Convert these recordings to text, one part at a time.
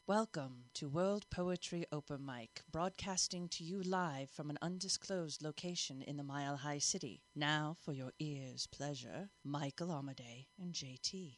Welcome to World Poetry Open Mic, broadcasting to you live from an undisclosed location in the Mile High City. Now, for your ears' pleasure, Michael Amadei and JT.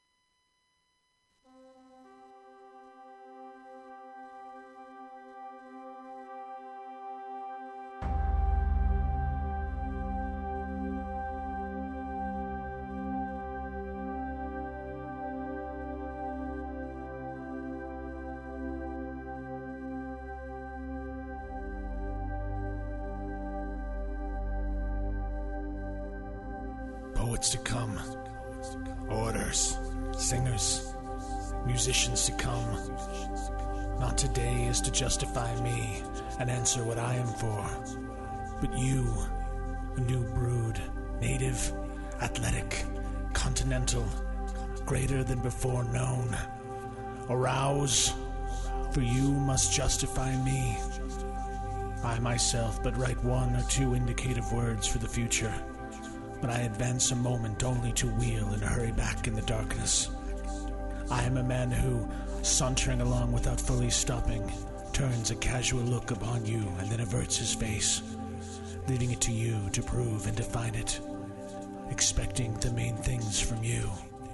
Poets to come, orators, singers, musicians to come. Not today is to justify me and answer what I am for, but you, a new brood, native, athletic, continental, greater than before known. Arouse, for you must justify me. I myself but write one or two indicative words for the future, but I advance a moment only to wheel and hurry back in the darkness. I am a man who, sauntering along without fully stopping, turns a casual look upon you and then averts his face, leaving it to you to prove and define it, expecting the main things from you.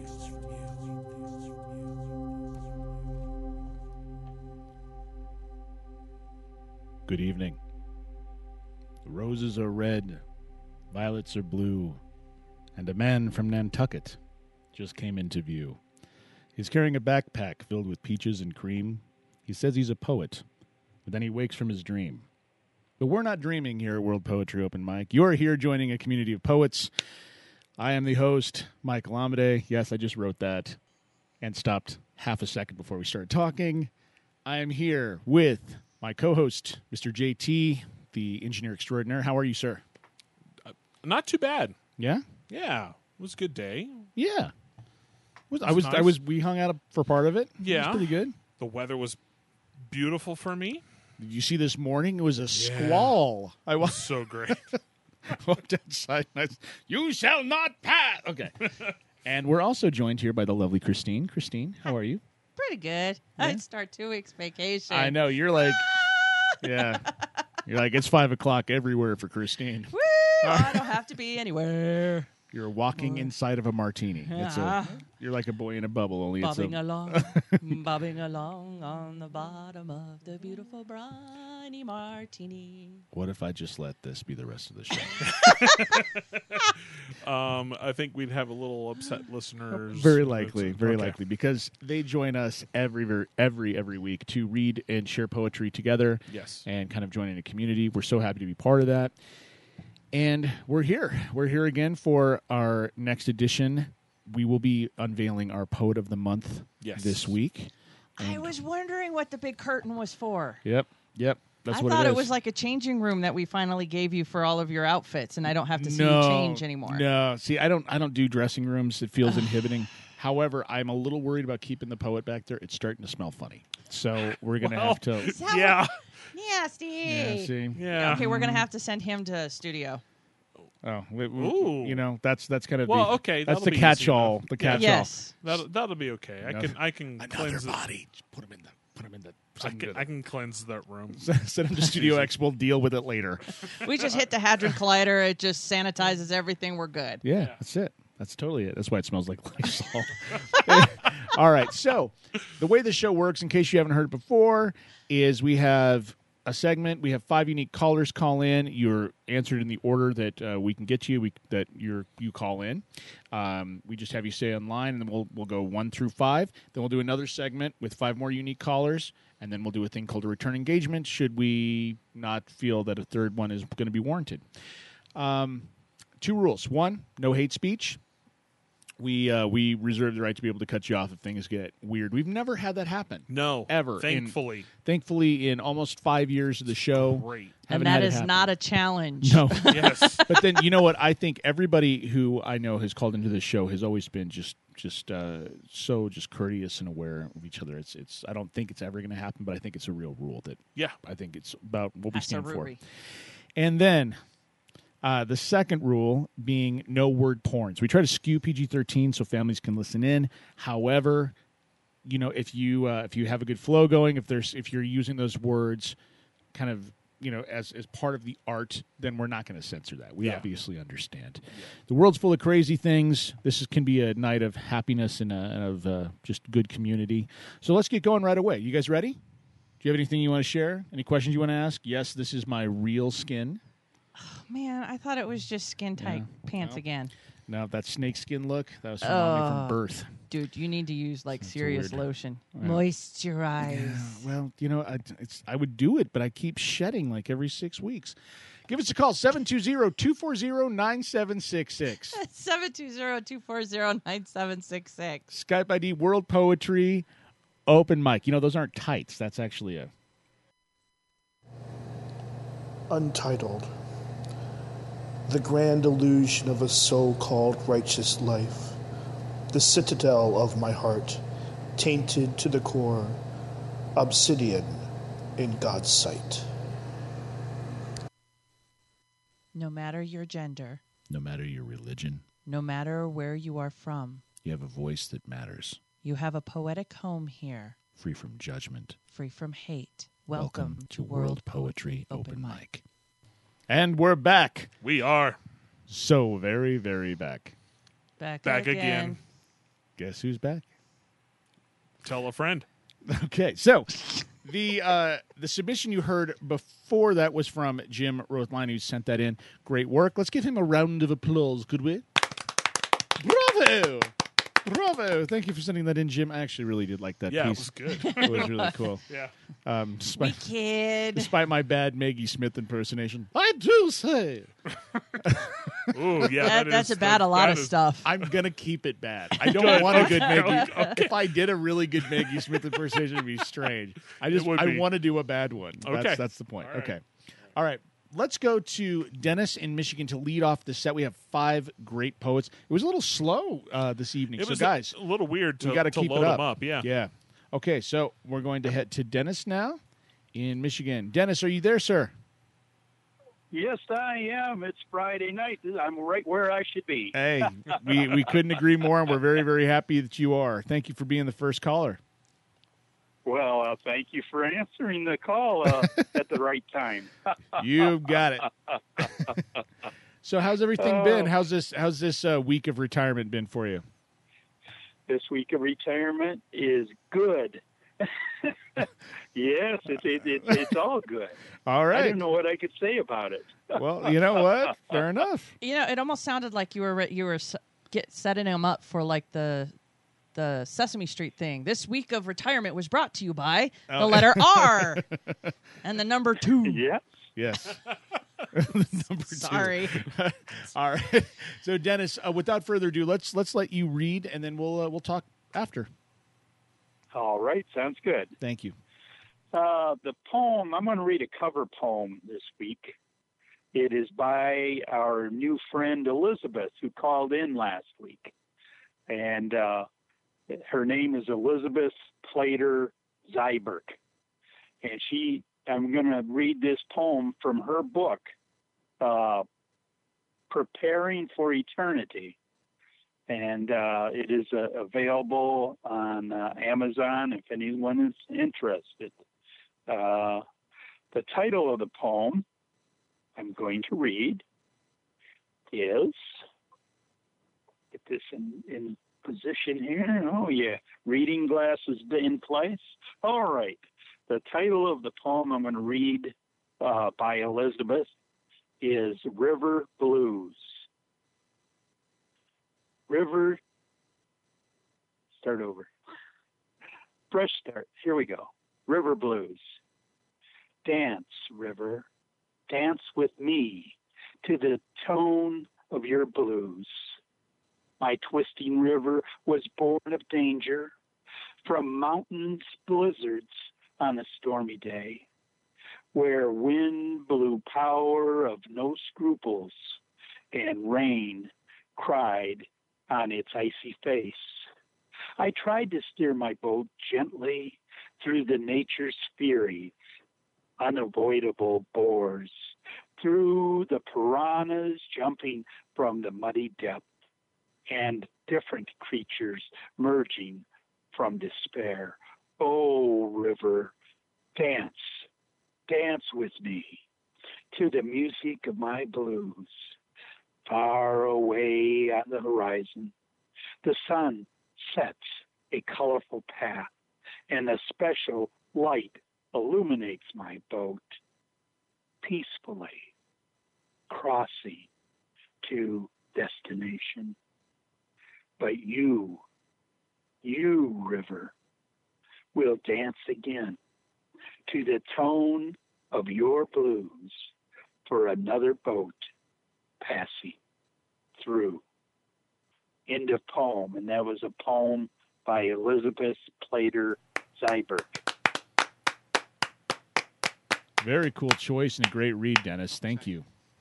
Good evening. The roses are red, violets are blue, and a man from Nantucket just came into view. He's carrying a backpack filled with peaches and cream. He says he's a poet, but then he wakes from his dream. But we're not dreaming here at World Poetry Open Mic. You're here joining a community of poets. I am the host, Michael Amadei. Yes, I just wrote that and stopped half a second before we started talking. I am here with my co-host, Mr. JT, the engineer extraordinaire. How are you, sir? Not too bad. Yeah? Yeah. It was a good day. Yeah. Nice. We hung out for part of it. Yeah. It was pretty good. The weather was beautiful for me. Did you see this morning? It was a squall. I It was so great. walked outside and you shall not pass. Okay. And we're also joined here by the lovely Christine. Christine, how are you? Pretty good. I'd start 2 weeks vacation. I know. You're like, yeah. You're like, it's 5 o'clock everywhere for Christine. Woo! I don't have to be anywhere. You're walking inside of a martini. You're like a boy in a bubble, only Bobbing it's along, bobbing along on the bottom of the beautiful briny martini. What if I just let this be the rest of the show? I think we'd have a little upset listeners. Very likely, Okay. likely, because they join us every week to read and share poetry together. Yes. And kind of joining a community. We're so happy to be part of that. And we're here. We're here again for our next edition. We will be unveiling our Poet of the Month this week. I was wondering what the big curtain was for. Yep. That's what I thought it it is. was like a changing room that we finally gave you for all of your outfits, and I don't have to see you change anymore. No, see, I don't do dressing rooms. It feels inhibiting. However, I'm a little worried about keeping the poet back there. It's starting to smell funny. So we're going to have to... Yeah. Nasty. Yeah, see? Yeah. Okay, we're going to have to send him to studio. Oh, Ooh. you know, that's kind of Well, okay, that's that'll the be easy catch-all. enough. The catch-all. Yes. That'll be okay. I can Another cleanse it. body. Just put him in the... I can cleanse that room. Send him to Studio X. We'll deal with it later. We just hit the Hadron Collider. It just sanitizes everything. We're good. Yeah, that's it. That's totally it. That's why it smells like Lysol. All right. So the way the show works, in case you haven't heard it before, is we have a segment. We have 5 unique callers call in. You're answered in the order that we can get to you. That you call in. We just have you stay online, and then we'll go 1 through 5. Then we'll do another segment with 5 more unique callers, and then we'll do a thing called a return engagement. Should we not feel that a third one is going to be warranted? 2 rules. 1, no hate speech. We reserve the right to be able to cut you off if things get weird. We've never had that happen. No. Ever. Thankfully. Thankfully, in almost 5 years of the show. Great. And haven't that had it is happen. not a challenge. No. Yes. But then, you know what? I think everybody who I know has called into this show has always been just so courteous and aware of each other. It's I don't think it's ever going to happen, but I think it's a real rule that Yeah. I think it's about what we stand for. Absolutely. And then the second rule being no word porn. So we try to skew PG-13 so families can listen in. However, if you have a good flow going, if you're using those words kind of, as part of the art, then we're not going to censor that. We obviously understand. Yeah. The world's full of crazy things. Can be a night of happiness and of just good community. So let's get going right away. You guys ready? Do you have anything you want to share? Any questions you want to ask? Yes, this is my real skin. Oh, man, I thought it was just skin tight pants again. No, that snake skin look, that was from birth. Dude, you need to use serious lotion. Moisturize. Yeah, well, I would do it, but I keep shedding every 6 weeks. Give us a call, 720-240-9766. 720-240-9766. Skype ID, World Poetry Open Mic. Those aren't tights. That's actually a... Untitled. The grand illusion of a so-called righteous life, the citadel of my heart, tainted to the core, obsidian in God's sight. No matter your gender, no matter your religion, no matter where you are from, you have a voice that matters. You have a poetic home here, free from judgment, free from hate. Welcome to World Poetry Open Mic. And we're back. We are. So very, very back. Back again. Guess who's back? Tell a friend. Okay, so the submission you heard before that was from Jim Rothline, who sent that in. Great work. Let's give him a round of applause, could we? Bravo! Bravo! Thank you for sending that in, Jim. I actually really did like that piece. Yeah, it was good. It was really cool. Yeah. Despite my bad Maggie Smith impersonation, I do say. Ooh, yeah, that's about a lot of stuff. I'm gonna keep it bad. I don't want a good Maggie. Okay. If I did a really good Maggie Smith impersonation, it'd be strange. I want to do a bad one. Okay, that's the point. All right. Okay, all right. Let's go to Dennis in Michigan to lead off the set. We have 5 great poets. It was a little slow this evening. It was guys, a little weird to, we gotta to keep load it up. them up. Yeah. Yeah. Okay, so we're going to head to Dennis now in Michigan. Dennis, are you there, sir? Yes, I am. It's Friday night. I'm right where I should be. Hey, we couldn't agree more, and we're very, very happy that you are. Thank you for being the first caller. Well, thank you for answering the call at the right time. You've got it. So how's everything been? How's this week of retirement been for you? This week of retirement is good. Yes, it's all good. All right. I don't know what I could say about it. Well, you know what? Fair enough. It almost sounded like you were setting him up for the Sesame Street thing. This week of retirement was brought to you by the letter R and the number 2. Yes. Number 2. Sorry. All right. So, Dennis, without further ado, let's let you read, and then we'll talk after. All right. Sounds good. Thank you. The poem, I'm going to read a cover poem this week. It is by our new friend Elizabeth, who called in last week. And her name is Elizabeth Plater Zyberk. And I'm going to read this poem from her book, Preparing for Eternity. And it is available on Amazon if anyone is interested. The title of the poem I'm going to read is, get this in position here. Oh, yeah. Reading glasses in place. All right. The title of the poem I'm going to read by Elizabeth is River Blues. Start over. Fresh start. Here we go. River Blues. Dance, river. Dance with me to the tone of your blues. My twisting river was born of danger, from mountains' blizzards on a stormy day, where wind blew power of no scruples, and rain cried on its icy face. I tried to steer my boat gently through the nature's fury, unavoidable bores, through the piranhas jumping from the muddy depth, and different creatures merging from despair. Oh, river, dance, dance with me to the music of my blues. Far away on the horizon, the sun sets a colorful path, and a special light illuminates my boat, peacefully crossing to destination. But you, river, will dance again to the tone of your blues for another boat passing through. End of poem. And that was a poem by Elizabeth Plater Zyberg. Very cool choice and a great read, Dennis. Thank you.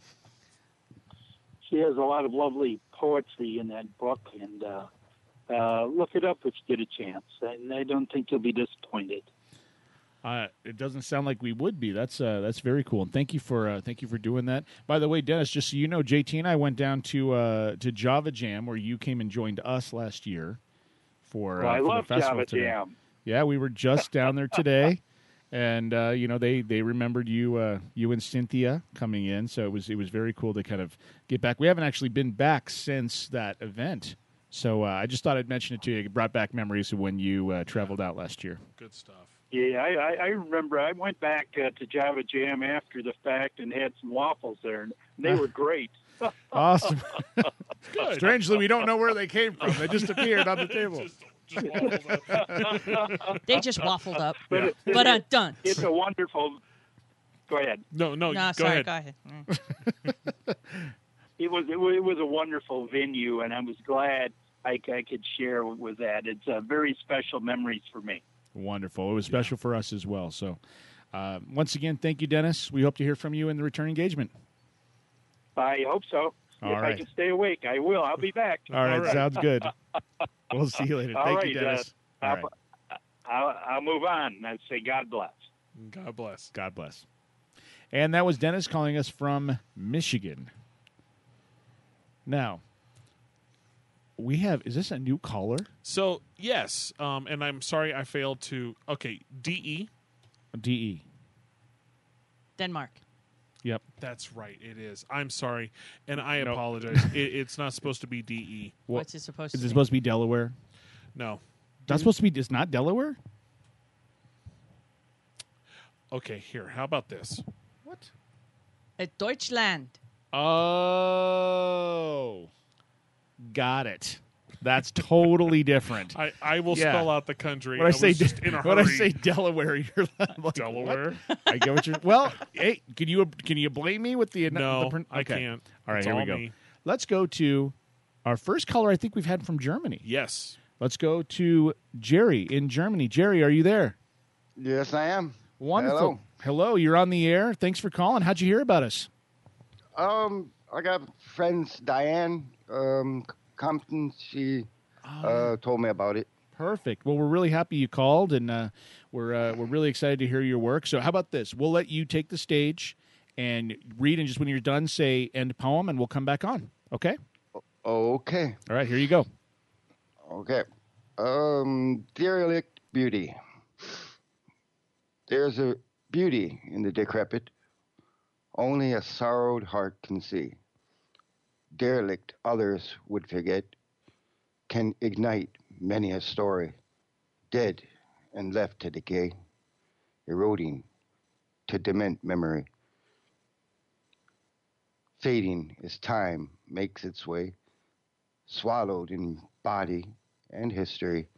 She has a lot of lovely poetry in that book, and look it up if you get a chance. And I don't think you'll be disappointed. It doesn't sound like we would be. That's very cool, and thank you for doing that. By the way, Dennis, just so you know, JT and I went down to Java Jam, where you came and joined us last year for. Well, I for love the festival Java today. Jam. Yeah, we were just down there today, and they remembered you and Cynthia coming in, so it was very cool to kind of get back. We haven't actually been back since that event, so I just thought I'd mention it to you. It brought back memories of when you traveled out last year. Good stuff. Yeah, I remember. I went back to Java Jam after the fact and had some waffles there, and they were great. Awesome. Good. Strangely, we don't know where they came from. They just appeared on the table. Just waffles up. They just waffled up. But But done. It's a wonderful. Go ahead. No, No, go sorry, ahead. go ahead. It was a wonderful venue, and I was glad I could share with that. It's very special memories for me. Wonderful. It was special for us as well. So, once again, thank you, Dennis. We hope to hear from you in the return engagement. I hope so. All if right. I can stay awake, I will. I'll be back. All right, sounds good. We'll see you later. All Thank right, you, Dennis. All right. I'll move on. I'd say God bless. God bless. God bless. And that was Dennis calling us from Michigan. Now, is this a new caller? So, yes, and I'm sorry I failed to... Okay, DE. DE. Denmark. Yep. That's right, it is. I'm sorry, and I apologize. It's not supposed to be DE. What's it supposed Is to it be? supposed to be Delaware? No. That's supposed to be. It's not Delaware? Okay, here. How about this? What? Deutschland. Oh. Got it. That's totally different. I will Yeah. spell out the country. When I say was just in a hurry. when I say Delaware, you're like, Delaware. what? I get what you're. Well, hey, can you blame me with the No, the I okay. can't. All right, It's here we all go. me. Let's go to our first caller. I think we've had from Germany. Yes. Let's go to Jerry in Germany. Jerry, are you there? Yes, I am. Wonderful. Hello, you're on the air. Thanks for calling. How'd you hear about us? I got friends, Diane Compton. She told me about it. Perfect. Well, we're really happy you called, and we're really excited to hear your work. So how about this? We'll let you take the stage and read, and just when you're done, say end poem, and we'll come back on. Okay? Okay. All right, here you go. Okay. Derelict beauty. There's a beauty in the decrepit only a sorrowed heart can see. Derelict others would forget can ignite many a story, dead and left to decay, eroding to dement memory. Fading as time makes its way, swallowed in body and history.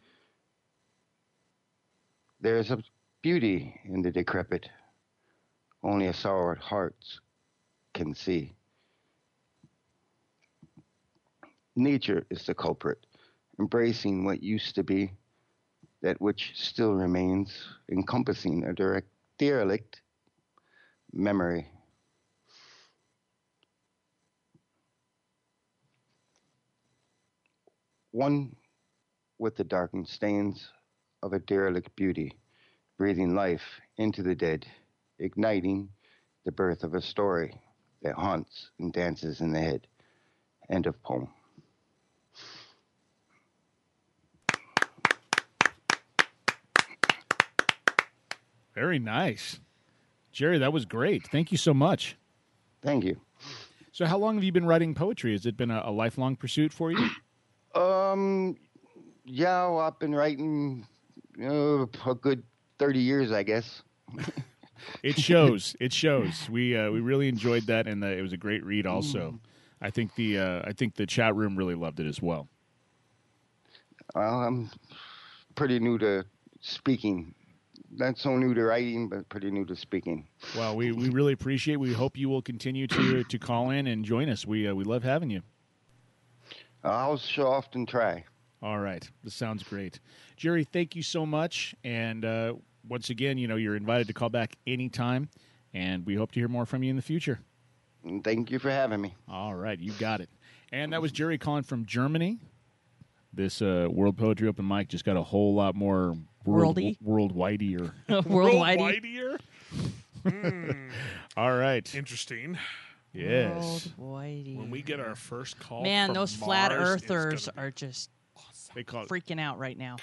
There's a beauty in the decrepit only a sorrowed heart can see. Nature is the culprit, embracing what used to be, that which still remains, encompassing a derelict memory. One with the darkened stains of a derelict beauty, breathing life into the dead, igniting the birth of a story that haunts and dances in the head. End of poem. Very nice. Jerry, that was great. Thank you so much. Thank you. So how long have you been writing poetry? Has it been a lifelong pursuit for you? Yeah, well, I've been writing a good 30 years, I guess. It shows. It shows. We really enjoyed that, and it was a great read. Also, I think the chat room really loved it as well. Well, I'm pretty new to speaking. Not so new to writing, but pretty new to speaking. Well, we really appreciate it. We hope you will continue to call in and join us. We love having you. I'll show often try. All right. This sounds great. Jerry, thank you so much. And once again, you're invited to call back anytime, and we hope to hear more from you in the future. Thank you for having me. All right. You got it. And that was Jerry calling from Germany. This World Poetry Open Mic just got a whole lot more worldwide-ier. Worldwide-ier? All right. Interesting. Yes. Worldwide. When we get our first call Man, from those flat Mars, it's earthers gonna be are just awesome. They call it. freaking out right now.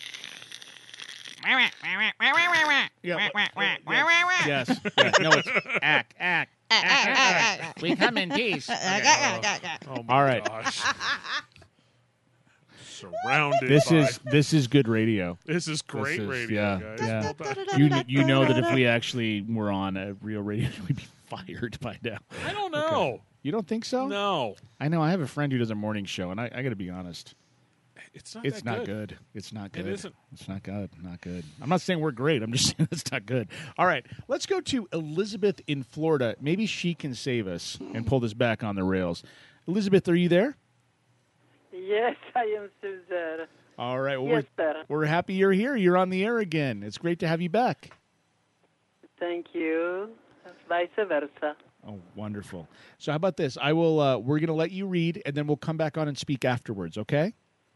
Yeah, yes. Yeah. No, it's ack. We come in peace. Oh my All right. gosh. Surrounded This is good radio. This is great This is- radio, yeah, guys. yeah. Well done. You know that if we actually were on a real radio, we'd be fired by now. I don't know. You don't think so? No. I know. I have a friend who does a morning show, and I got to be honest. It's not It's that not good. good. It's not good. It isn't. It's not good. Not good. I'm not saying we're great. I'm just saying it's not good. All right. Let's go to Elizabeth in Florida. Maybe she can save us and pull this back on the rails. Elizabeth, are you there? Yes, I am still there. All right. Well, Yes, sir. we're happy you're here. You're on the air again. It's great to have you back. Thank you. Vice versa. Oh, wonderful. So how about this? I will. We're going to let you read, and then we'll come back on and speak afterwards. Okay?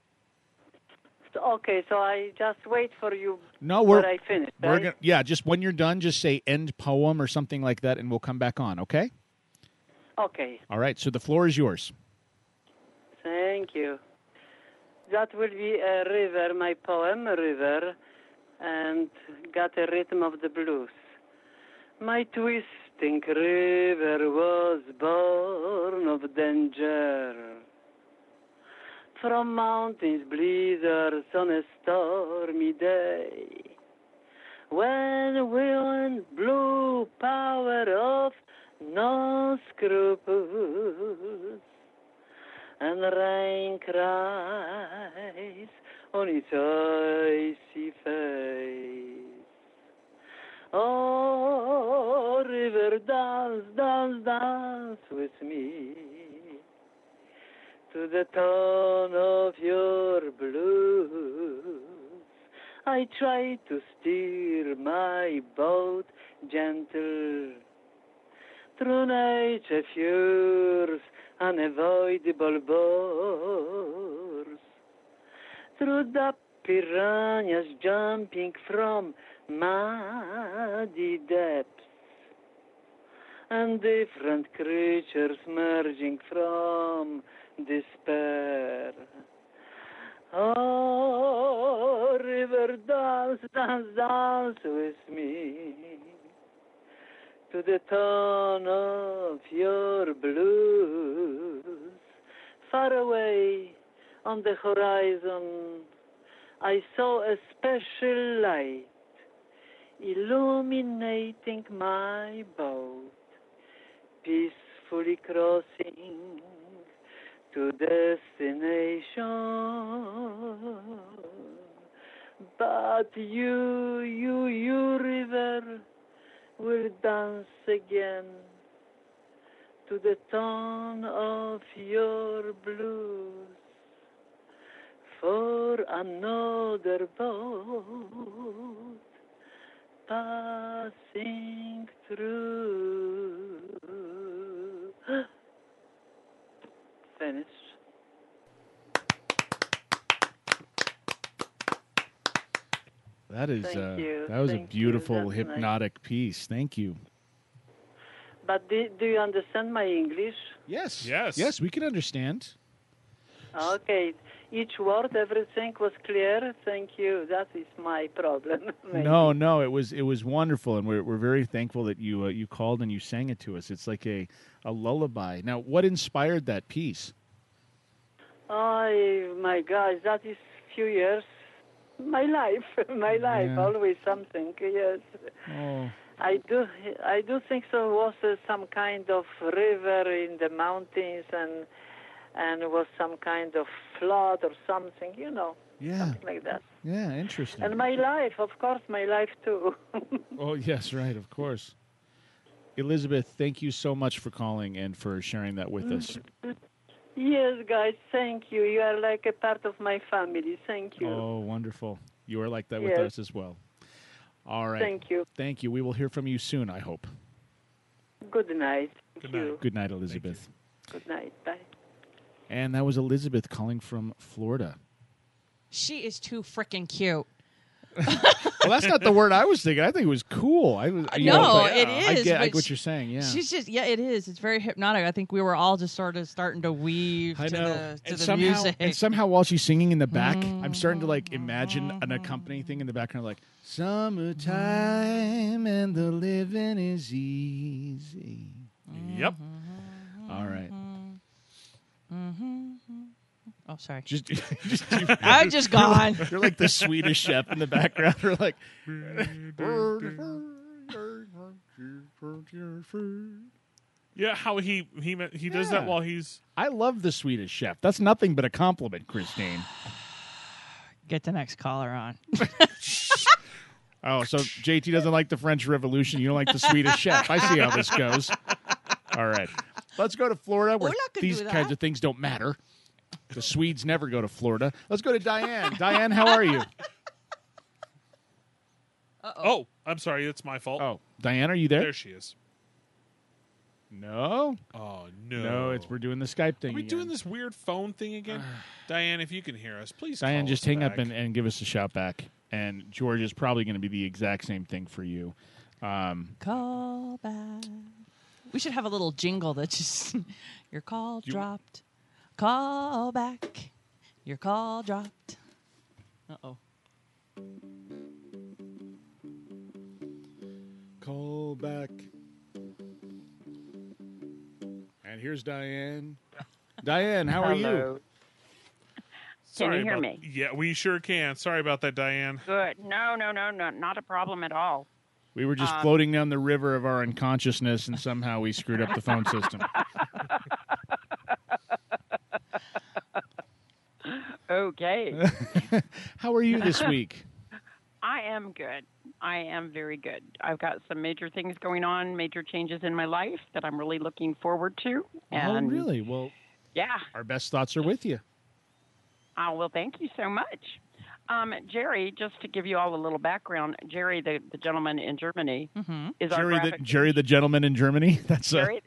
Okay, so I just wait for you No, when I finish, we're right? gonna. Yeah, just when you're done, just say end poem or something like that, and we'll come back on. Okay? Okay, All right. So the floor is yours. thank you. That will be a river, my poem, a river, and got a rhythm of the blues. My twisting river was born of danger. From mountains, blizzards on a stormy day. When wind blew, power of no scruples, and rain cries on its icy face. Oh, river, dance, dance, dance with me to the tone of your blues. I try to steer my boat gentle through nature fures, unavoidable bores, through the piranhas jumping from muddy depths, and different creatures merging from despair. Oh, river, dance, dance, dance with me to the tone of your blues. Far away on the horizon, I saw a special light illuminating my boat, peacefully crossing to destination. But you, river, will dance again to the tone of your blues. For another boat passing through. Finish. That is. Thank you. That was a Thank you. beautiful That's hypnotic piece. Thank you. But do you understand my English? Yes. Yes. Yes, we can understand. Okay. each word, everything was clear. Thank you. That is my problem. maybe. No, it was wonderful, and we're very thankful that you called and you sang it to us. It's like a lullaby. Now, what inspired that piece? Oh, my gosh, that is few years. My life, Yeah. always something, yes. Oh, I do think so. Was some kind of river in the mountains, and it was some kind of flood or something, yeah, something like that. yeah, interesting. And my life, of course, my life too. Oh, yes, right, of course. Elizabeth, thank you so much for calling and for sharing that with us. Yes, guys, thank you. You are like a part of my family. Thank you. Oh, wonderful. You are like that with Yes. us as well. All right. Thank you. Thank you. We will hear from you soon, I hope. Good night. Good Thank you. Good night, Elizabeth. Good night. Bye. And that was Elizabeth calling from Florida. She is too freaking cute. Well, that's not the word I was thinking. I think it was cool. I was, No, but it I is, get but what you're saying, yeah. She's just, it is. It's very hypnotic. I think we were all just sort of starting to weave I to know. the and music. somehow while she's singing in the back, I'm starting to like imagine an accompanying thing in the background, like summertime and the living is easy. Yep. All right. Oh, sorry. Just I'm just gone. You're like the Swedish chef in the background. You're like, Yeah, how he does that Yeah. while he's. I love the Swedish chef. That's nothing but a compliment, Christine. Get the next caller on. Oh, so JT doesn't like the French Revolution. You don't like the Swedish chef. I see how this goes. All right. Let's go to Florida where Ola could these do that. kinds of things don't matter. The Swedes never go to Florida. Let's go to Diane. Diane, how are you? Oh, I'm sorry. It's my fault. Oh, Diane, are you there? There she is. No. Oh, no. No, we're doing the Skype thing Are we again. doing this weird phone thing again? Diane, if you can hear us, please Diane, call just us hang back. up and give us a shout back. And George is probably going to be the exact same thing for you. Call back. We should have a little jingle that just, your call dropped. Call back. Your call dropped. Uh-oh. Call back. And here's Diane. Diane, how are you? Sorry Can you hear about- me? Yeah, we sure can. Sorry about that, Diane. Good. No, not a problem at all. We were just floating down the river of our unconsciousness, and somehow we screwed up the phone system. Okay. How are you this week? I am good. I am very good. I've got some major things going on, major changes in my life that I'm really looking forward to. And Oh, really? Well, yeah. our best thoughts are with you. Oh, well, thank you so much. Jerry, just to give you all a little background, Jerry, the gentleman in Germany, is our graphic Jerry, the gentleman in Germany. That's Jerry,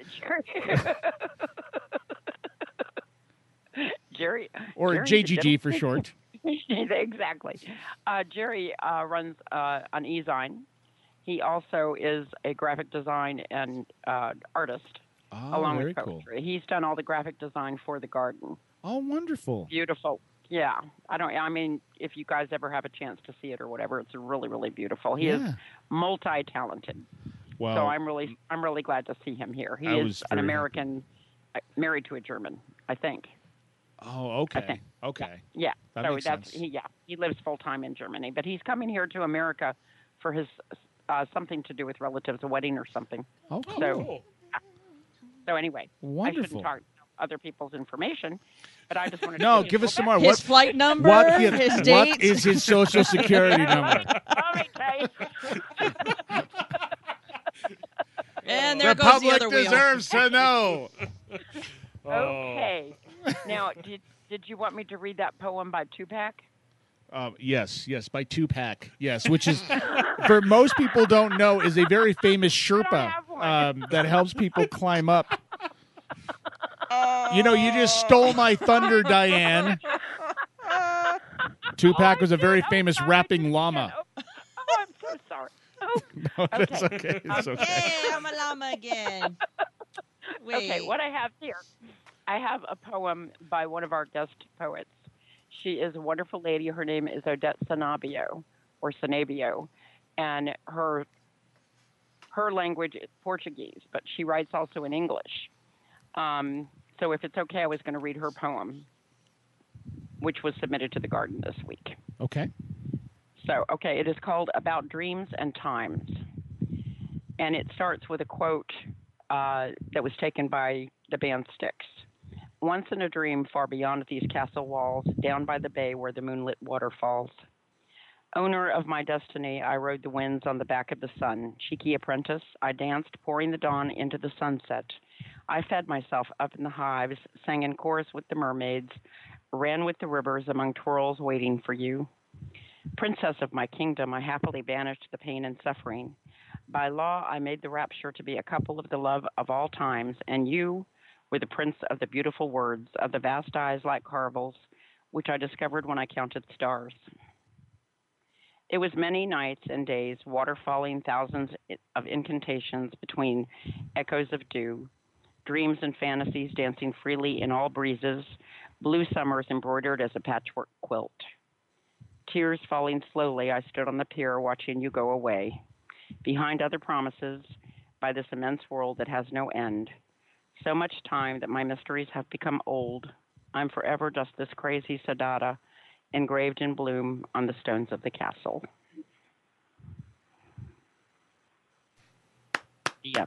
Jerry, or Jerry, the JGG for gentleman- short. Exactly. Jerry runs an e-zine. He also is a graphic design and artist, Oh, along very with cool. poetry. He's done all the graphic design for the garden. Oh, wonderful. Beautiful. Yeah. I mean, if you guys ever have a chance to see it or whatever, it's really, really beautiful. He is Yeah. multi-talented. Well, So I'm really glad to see him here. He I is was an very American, married to a German, I think. oh, okay. think. Okay. Yeah. That so makes that's sense. he lives full time in Germany, but he's coming here to America for his something to do with relatives, a wedding or something. Oh, cool. So So anyway, I Wonderful. shouldn't talk other people's information, but I just wanted to No, say give us some more. His flight number, his what dates. is his social security number? Let me tell you. And there The goes the public other wheel. deserves to know. Okay. Now, did you want me to read that poem by Tupac? Yes, by Tupac. Yes, which is, for most people don't know, is a very famous Sherpa have one. that helps people climb up. You know, you just stole my thunder, Diane. Tupac was a very famous rapping llama. Oh, I'm so sorry. Oh, No, that's Okay. okay. It's okay. Hey, I'm a llama again. Wait. okay, what I have here, I have a poem by one of our guest poets. She is a wonderful lady. Her name is Odette Sanabio, or Sanabio, and her language is Portuguese, but she writes also in English. So if it's okay, I was going to read her poem, which was submitted to the garden this week. Okay. So, okay, it is called About Dreams and Times. And it starts with a quote that was taken by the band Styx. Once in a dream far beyond these castle walls, down by the bay where the moonlit water falls. Owner of my destiny, I rode the winds on the back of the sun. Cheeky apprentice, I danced, pouring the dawn into the sunset. I fed myself up in the hives, sang in chorus with the mermaids, ran with the rivers among twirls waiting for you. Princess of my kingdom, I happily banished the pain and suffering. By law, I made the rapture to be a couple of the love of all times, and you were the prince of the beautiful words, of the vast eyes like carvels, which I discovered when I counted stars. It was many nights and days, water falling thousands of incantations between echoes of dew, dreams and fantasies dancing freely in all breezes, blue summers embroidered as a patchwork quilt. Tears falling slowly, I stood on the pier watching you go away, behind other promises, by this immense world that has no end. So much time that my mysteries have become old. I'm forever just this crazy Siddhartha, engraved in bloom on the stones of the castle. Yeah.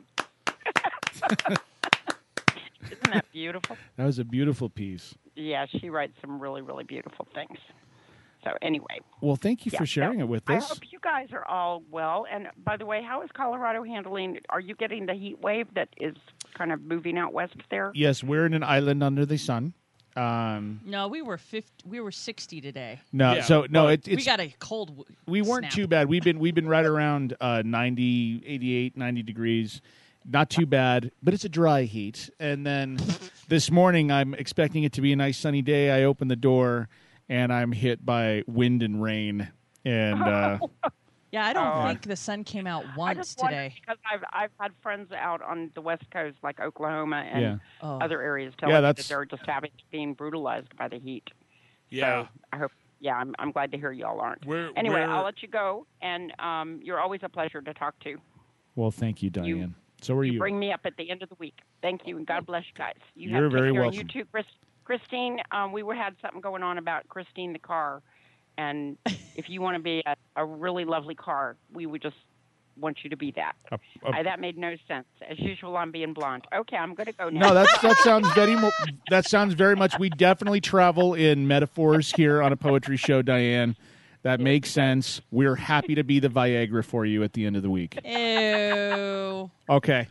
Isn't that beautiful? That was a beautiful piece. Yeah, she writes some really, really beautiful things. So anyway. Well, thank you for sharing it with us. I hope you guys are all well. And by the way, how is Colorado handling? Are you getting the heat wave that is kind of moving out west there? Yes, we're in an island under the sun. No, we were 60 today. No, Yeah, so no, it's we got a cold. we weren't snap. too bad. We've been right around 90, 88, 90 degrees. Not too bad, but it's a dry heat. And then this morning, I'm expecting it to be a nice sunny day. I open the door, and I'm hit by wind and rain. And Yeah, I don't think the sun came out I once just wondered today. because I've had friends out on the West Coast, like Oklahoma and Yeah. Oh. other areas, Yeah, telling me that that's- they're just being brutalized by the heat. Yeah. So I hope. Yeah, I'm glad to hear y'all aren't. we're- Anyway, I'll let you go, and you're always a pleasure to talk to. well, thank you, Diane. So are you. Bring me up at the end of the week. Thank you, and God bless you guys. You're very take care. welcome. You too, Christine. We had something going on about Christine the car, and if you want to be a really lovely car, we would just want you to be that. That made no sense. As usual, I'm being blunt. Okay, I'm going to go now. No, that sounds very much. We definitely travel in metaphors here on a poetry show, Diane. That makes sense. We're happy to be the Viagra for you at the end of the week. Ew. Okay.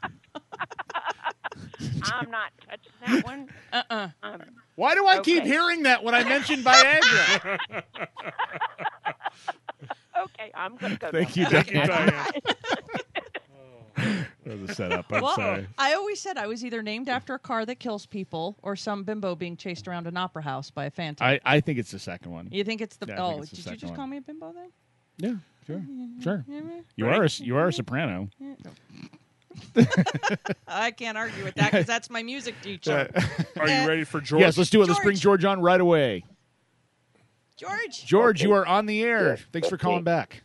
I'm not touching that one. Why do I keep Okay. hearing that when I mention Viagra? Okay, I'm going to go. Thank now. you, Diane. Diane. That was a setup. I'm Well, sorry. I always said I was either named after a car that kills people or some bimbo being chased around an opera house by a phantom. I think it's the second one. You think it's the? Yeah, I think oh, it's the did you second just one. call me a bimbo then? Yeah, sure. You Right. are a soprano. I can't argue with that because that's my music teacher. Are you ready for George? Yes, let's do it. Let's bring George on right away. George. George, you are on the air. Thanks for calling back.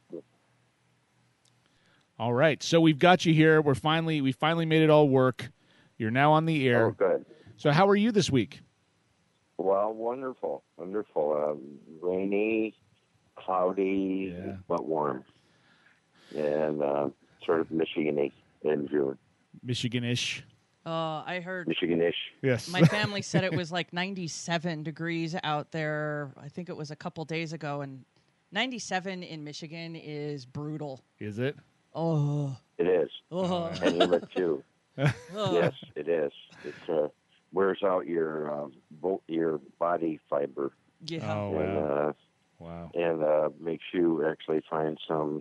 All right, so we've got you here. We finally made it all work. You're now on the air. Oh, good. So how are you this week? Well, wonderful. Rainy, cloudy, but warm. And sort of Michigan-y in June. Michigan-ish. I heard Michigan-ish. Yes. my family said it was like 97 degrees out there. I think it was a couple days ago, and 97 in Michigan is brutal. Is it? Oh. It is. Oh. And humid, too. Oh. Yes, it is. It wears out your body fiber. Yeah. Oh, and, wow. Wow. And makes you actually find some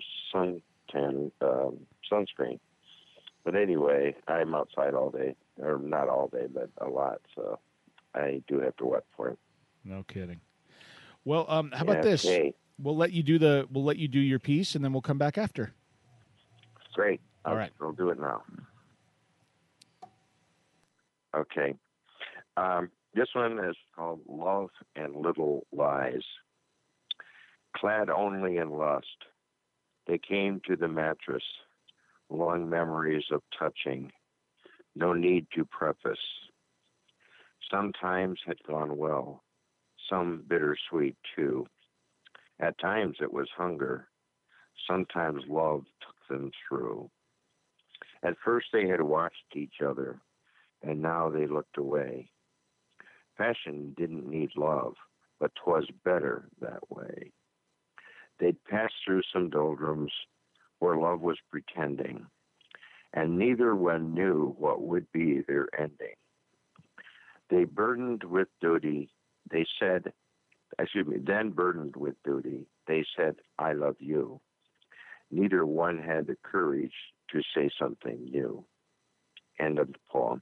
sunscreen. But anyway, I'm outside all day, or not all day, but a lot. So I do have to wet for it. No kidding. Well, how about this? Okay. We'll let you do your piece, and then we'll come back after. Great. All right. I'll do it now. Okay. This one is called Love and Little Lies. Clad only in lust, they came to the mattress, long memories of touching, no need to preface. Sometimes had gone well, some bittersweet too. At times it was hunger, sometimes love took them through. At first they had watched each other, and now they looked away. Passion didn't need love, but 'twas better that way. They'd passed through some doldrums where love was pretending, and neither one knew what would be their ending. They burdened with duty, they said, then burdened with duty, they said, I love you. Neither one had the courage to say something new. End of the poem.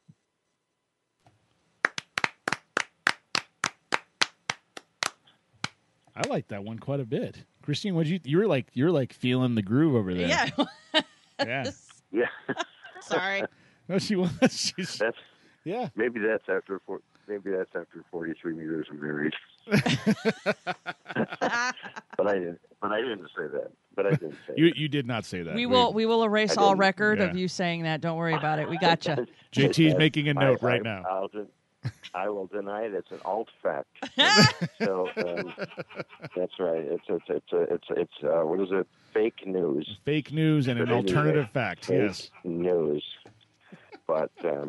I like that one quite a bit. Christine, you're like feeling the groove over there. Yeah. Yeah. Yeah. Sorry. No, she was. She's, That's yeah. maybe that's after 43 years of marriage. But I didn't say that. But I didn't say You did not say that. We will erase I all didn't. record Yeah. of you saying that. Don't worry about it. We gotcha. JT's making a note right now. I will deny it. It's an alt fact. So that's right. It's what is it? Fake news. Fake news and But an anyway, alternative fact. fake Yes. news. But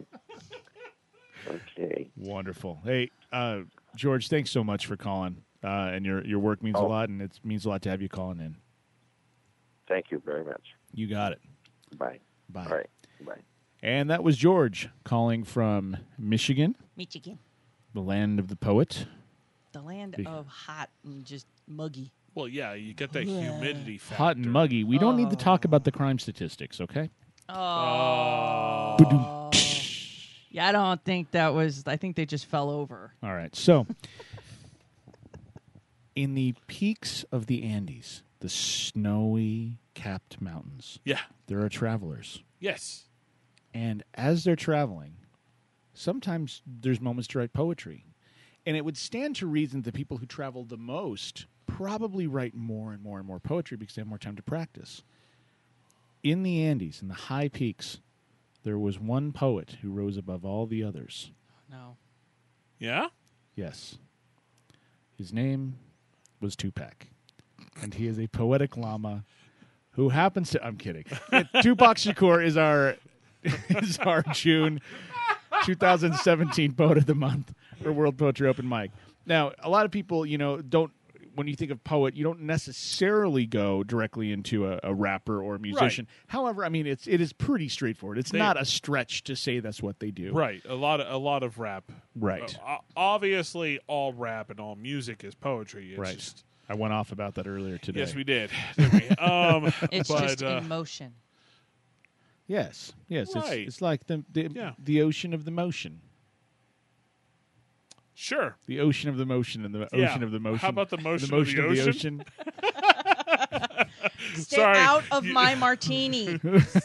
okay. Wonderful. Hey, George, thanks so much for calling. And your work means a lot, and it means a lot to have you calling in. Thank you very much. You got it. Bye. Bye. All right. Bye. And that was George calling from Michigan, Michigan. the land of the poet. The land of hot and just muggy. Well, yeah, you get that humidity factor. Hot and muggy. We don't need to talk about the crime statistics, okay? Oh. Yeah, I don't think that was. I think they just fell over. All right. So, in the peaks of the Andes, the snowy capped mountains, Yeah. there are travelers. Yes. And as they're traveling, sometimes there's moments to write poetry. And it would stand to reason that the people who travel the most probably write more and more and more poetry because they have more time to practice. In the Andes, in the high peaks, there was one poet who rose above all the others. No. Yeah? Yes. His name was Tupac. And he is a poetic llama who happens to... I'm kidding. Tupac Shakur is our June 2017 Poet of the Month for World Poetry Open Mic. Now, a lot of people, don't... When you think of poet, you don't necessarily go directly into a rapper or a musician. Right. However, I mean, it is pretty straightforward. It's not a stretch to say that's what they do. Right. A lot of rap. Right. Obviously, all rap and all music is poetry. It's Right. just, I went off about that earlier today. yes, we did. Didn't we? It's but, just emotion. Yes. Right. It's like the ocean of the motion. Sure. The ocean of the motion and the ocean of the motion. How about the motion, the motion of the ocean? Stay Sorry. out of my martini.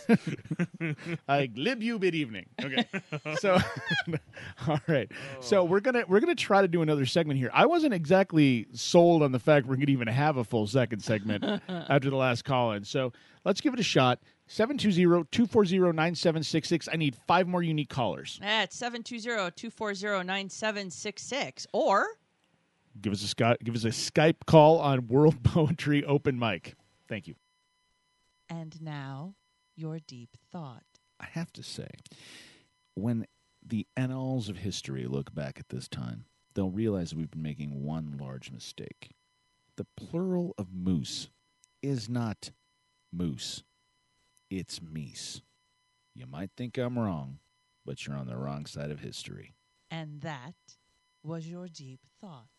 I glib you mid evening. Okay. So all right. So we're gonna try to do another segment here. I wasn't exactly sold on the fact we're gonna even have a full second segment after the last call in. So let's give it a shot. 720-240-9766. I need 5 more unique callers. That's 720-240-9766. Or Give us a Skype call on World Poetry Open Mic. Thank you. and now your deep thought. I have to say, when the annals of history look back at this time, they'll realize we've been making one large mistake. The plural of moose is not moose. It's meese. You might think I'm wrong, but you're on the wrong side of history. And that was your deep thought.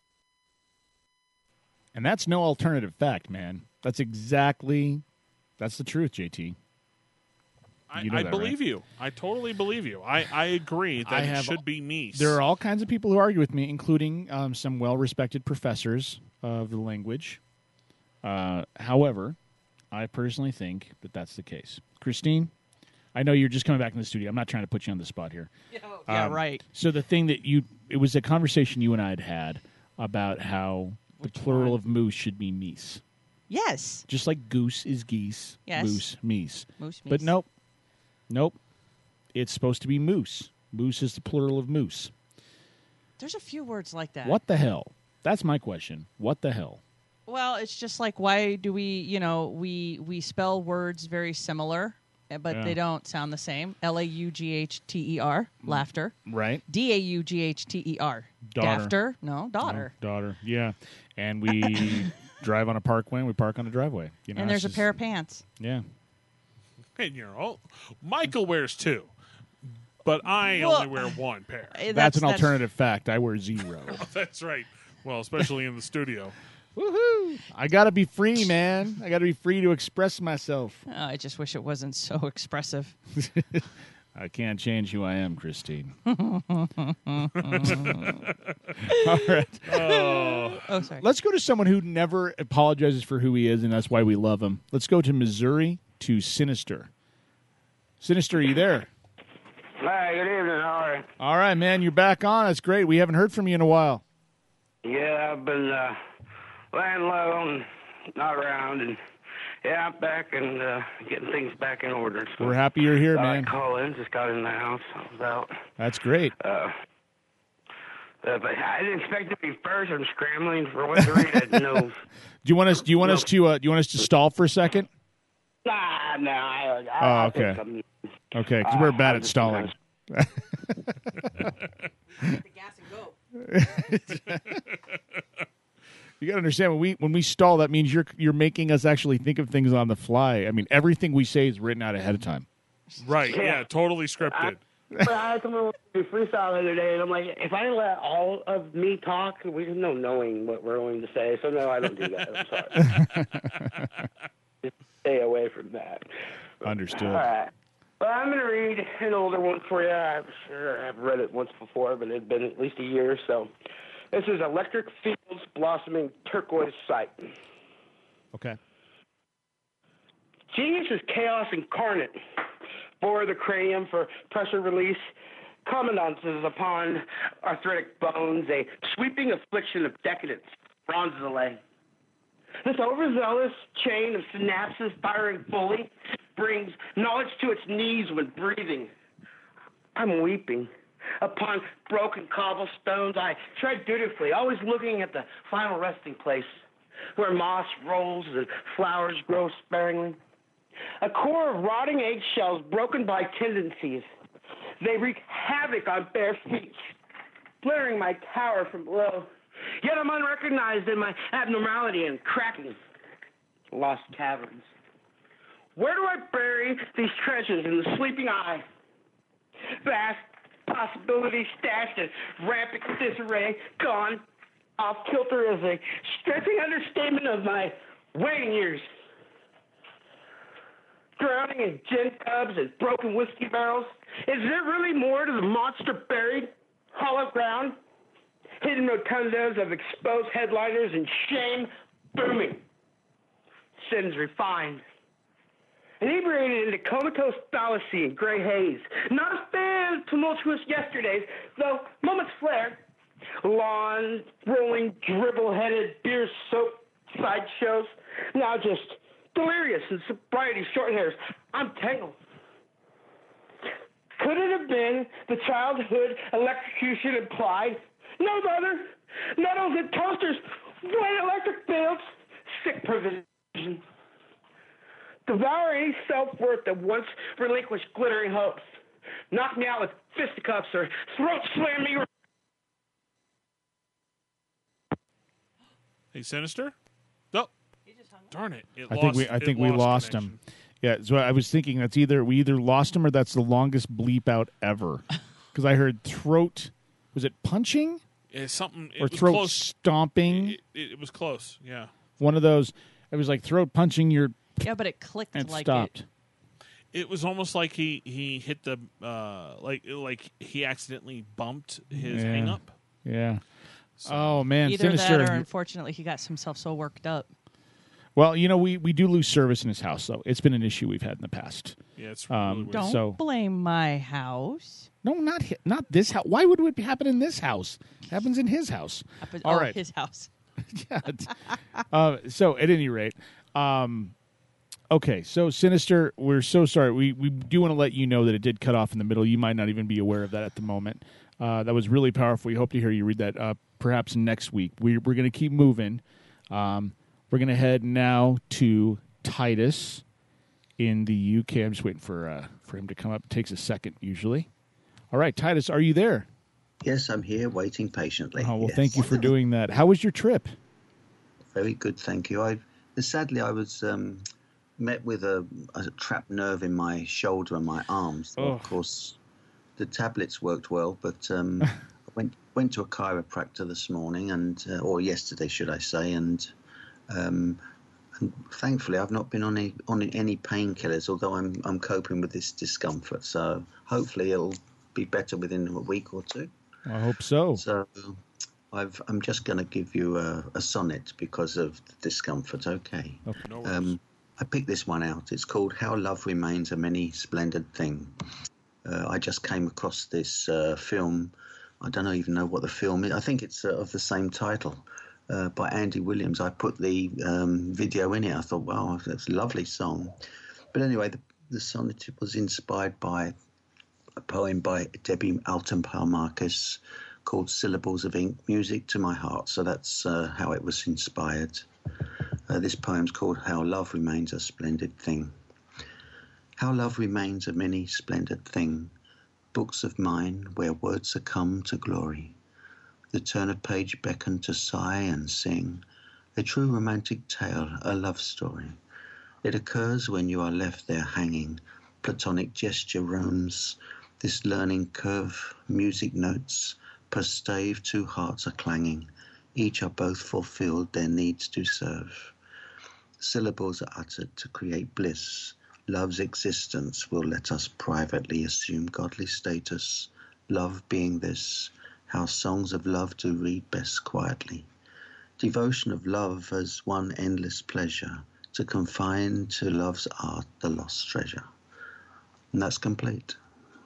And that's no alternative fact, man. That's the truth, JT. You know I that, believe right? you. I totally believe you. I agree that it should be meese. There are all kinds of people who argue with me, including some well-respected professors of the language. However, I personally think that that's the case. Christine, I know you're just coming back in the studio. I'm not trying to put you on the spot here. Yeah, right. So the thing that it was a conversation you and I had about how the plural of moose should be meese. Yes. Just like goose is geese, Yes. moose, meese. Moose, But meese. nope. It's supposed to be moose. Moose is the plural of moose. There's a few words like that. What the hell? That's my question. What the hell? Well, it's just like, why do we, we spell words very similar, but Yeah. they don't sound the same. Laughter, laughter. Right. Daughther, Daughter. dafter, no, daughter. Oh, daughter. Yeah. And we drive on a parkway and we park on a driveway. You know, And there's a it's pair just- of pants. Yeah. And Michael wears 2, but I Well, only wear 1 pair. That's an alternative fact. I wear 0. That's right. Well, especially in the studio. Woohoo! I got to be free, man. I got to be free to express myself. Oh, I just wish it wasn't so expressive. I can't change who I am, Christine. All right. Oh, sorry. Let's go to someone who never apologizes for who he is, and that's why we love him. Let's go to Missouri to Sinister. Sinister, are you there? Hi, good evening. How are you? All right, man. You're back on. That's great. We haven't heard from you in a while. Yeah, I've been laying low and not around, and yeah, I'm back and getting things back in order. So We're happy you're here, thought man. I'd call in. Just got in the house. I was out. That's great. But I didn't expect to be first. I'm scrambling for what to read. I didn't know. Do you want us to stall for a second? Nah, no. Oh, okay. Okay, because we're bad at stalling. You got to understand when we stall, that means you're making us actually think of things on the fly. I mean, everything we say is written out ahead of time. Right? Yeah, totally scripted. I had someone do freestyle the other day, and I'm like, if I let all of me talk, we have no knowing what we're going to say. So no, I don't do that. I'm sorry. Just stay away from that. Understood. All right. Well, I'm going to read an older one for you. I'm sure I've read it once before, but it's been at least a year. So this is Electric Fields Blossoming Turquoise Sight. Okay. Genius is chaos incarnate. Bore the cranium for pressure release. Commandances upon arthritic bones. A sweeping affliction of decadence. Bronze delay. This overzealous chain of synapses firing fully brings knowledge to its knees when breathing. I'm weeping. Upon broken cobblestones, I tread dutifully, always looking at the final resting place, where moss rolls and flowers grow sparingly. A core of rotting eggshells broken by tendencies. They wreak havoc on bare feet, splintering my tower from below. Yet I'm unrecognized in my abnormality and cracking. Lost caverns. Where do I bury these treasures in the sleeping eye? Vast possibilities stashed in rampant disarray, gone off kilter as a stretching understatement of my waiting years. Drowning in gin tubs and broken whiskey barrels. Is there really more to the monster buried? Hollow ground? Hidden rotundas of exposed headliners and shame booming. Sins refined. Inebriated into comatose fallacy and gray haze. Not a fan of tumultuous yesterdays, though moments flare. Lawn, rolling, dribble-headed, beer-soaked sideshows. Now just delirious and sobriety short hairs. I'm tangled. Could it have been the childhood electrocution implied? No, brother. Nettles and toasters, white electric fields, sick provision. Devour any self-worth that once relinquished glittering hopes. Knock me out with fisticuffs or throat slam me. Hey, Sinister? No. Darn it. I think we lost him. Yeah, so I was thinking we either lost him or that's the longest bleep out ever. Because I heard throat, was it punching? It's something. It or was throat close. stomping? It was close, yeah. One of those, it was like throat punching your... Yeah, but it clicked and like stopped. It was almost like he hit the like he accidentally bumped his hang up. Yeah. Oh man, either Sinister. that or unfortunately he got himself so worked up. Well, we do lose service in his house, though. It's been an issue we've had in the past. Yeah, it's really weird. Don't blame my house. No, not this house. Why would it happen in this house? It happens in his house. All right. His house. Yeah. So at any rate, okay. So Sinister, we're so sorry. We do want to let you know that it did cut off in the middle. You might not even be aware of that at the moment. That was really powerful. We hope to hear you read that perhaps next week. We're going to keep moving. We're going to head now to Titus in the UK. I'm just waiting for him to come up. It takes a second usually. All right, Titus, are you there? Yes, I'm here waiting patiently. Oh, well, yes. Thank you for doing that. How was your trip? Very good, thank you. Sadly, I was met with a trapped nerve in my shoulder and my arm. So, of course, the tablets worked well, but I went to a chiropractor this morning, or yesterday, should I say, and thankfully I've not been on any painkillers, although I'm coping with this discomfort. So hopefully it'll be better within a week or two. I hope so. So I'm just going to give you a sonnet because of the discomfort. Okay. No worries. I picked this one out. It's called "How Love Remains a Many Splendid Thing." I just came across this film. I don't even know what the film is. I think it's of the same title, by Andy Williams. I put the video in it. I thought, wow, that's a lovely song. But anyway, the sonnet was inspired by a poem by Debbie Alton-Powell Marcus called "Syllables of Ink, Music to My Heart." So that's how it was inspired. This poem's called "How Love Remains a Splendid Thing." How love remains a many splendid thing, books of mine where words succumb to glory. The turn of page beckon to sigh and sing, a true romantic tale, a love story. It occurs when you are left there hanging, platonic gesture roams, this learning curve, music notes, per stave two hearts are clanging, each are both fulfilled, their needs do serve. Syllables are uttered to create bliss, love's existence will let us privately assume godly status, love being this, how songs of love do read best quietly. Devotion of love as one endless pleasure, to confine to love's art the lost treasure. And that's complete.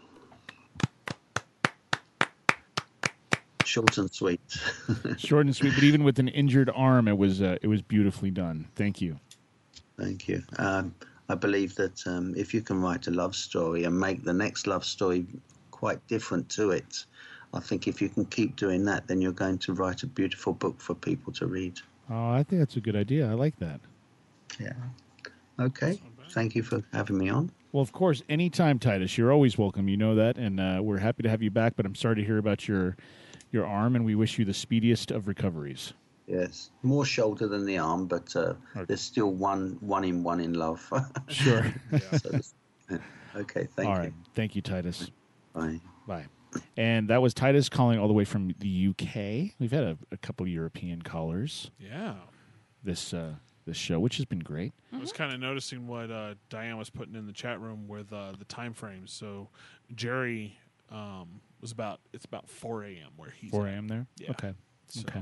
Short and sweet. Short and sweet, but even with an injured arm, it was beautifully done. Thank you. Thank you. I believe that if you can write a love story and make the next love story quite different to it, I think if you can keep doing that, then you're going to write a beautiful book for people to read. Oh, I think that's a good idea. I like that. Yeah. Okay. Thank you for having me on. Well, of course, anytime, Titus. You're always welcome. You know that, and we're happy to have you back. But I'm sorry to hear about your arm, and we wish you the speediest of recoveries. Yes, more shoulder than the arm, but there's still one in love. Sure. Okay, thank you. All right, thank you, Titus. Bye. Bye. And that was Titus calling all the way from the UK. We've had a couple European callers. Yeah. This show, which has been great. I was kind of noticing what Diane was putting in the chat room with the time frames. So Jerry it's about 4 a.m. where he's 4 a.m. there? Yeah. Okay. So. Okay.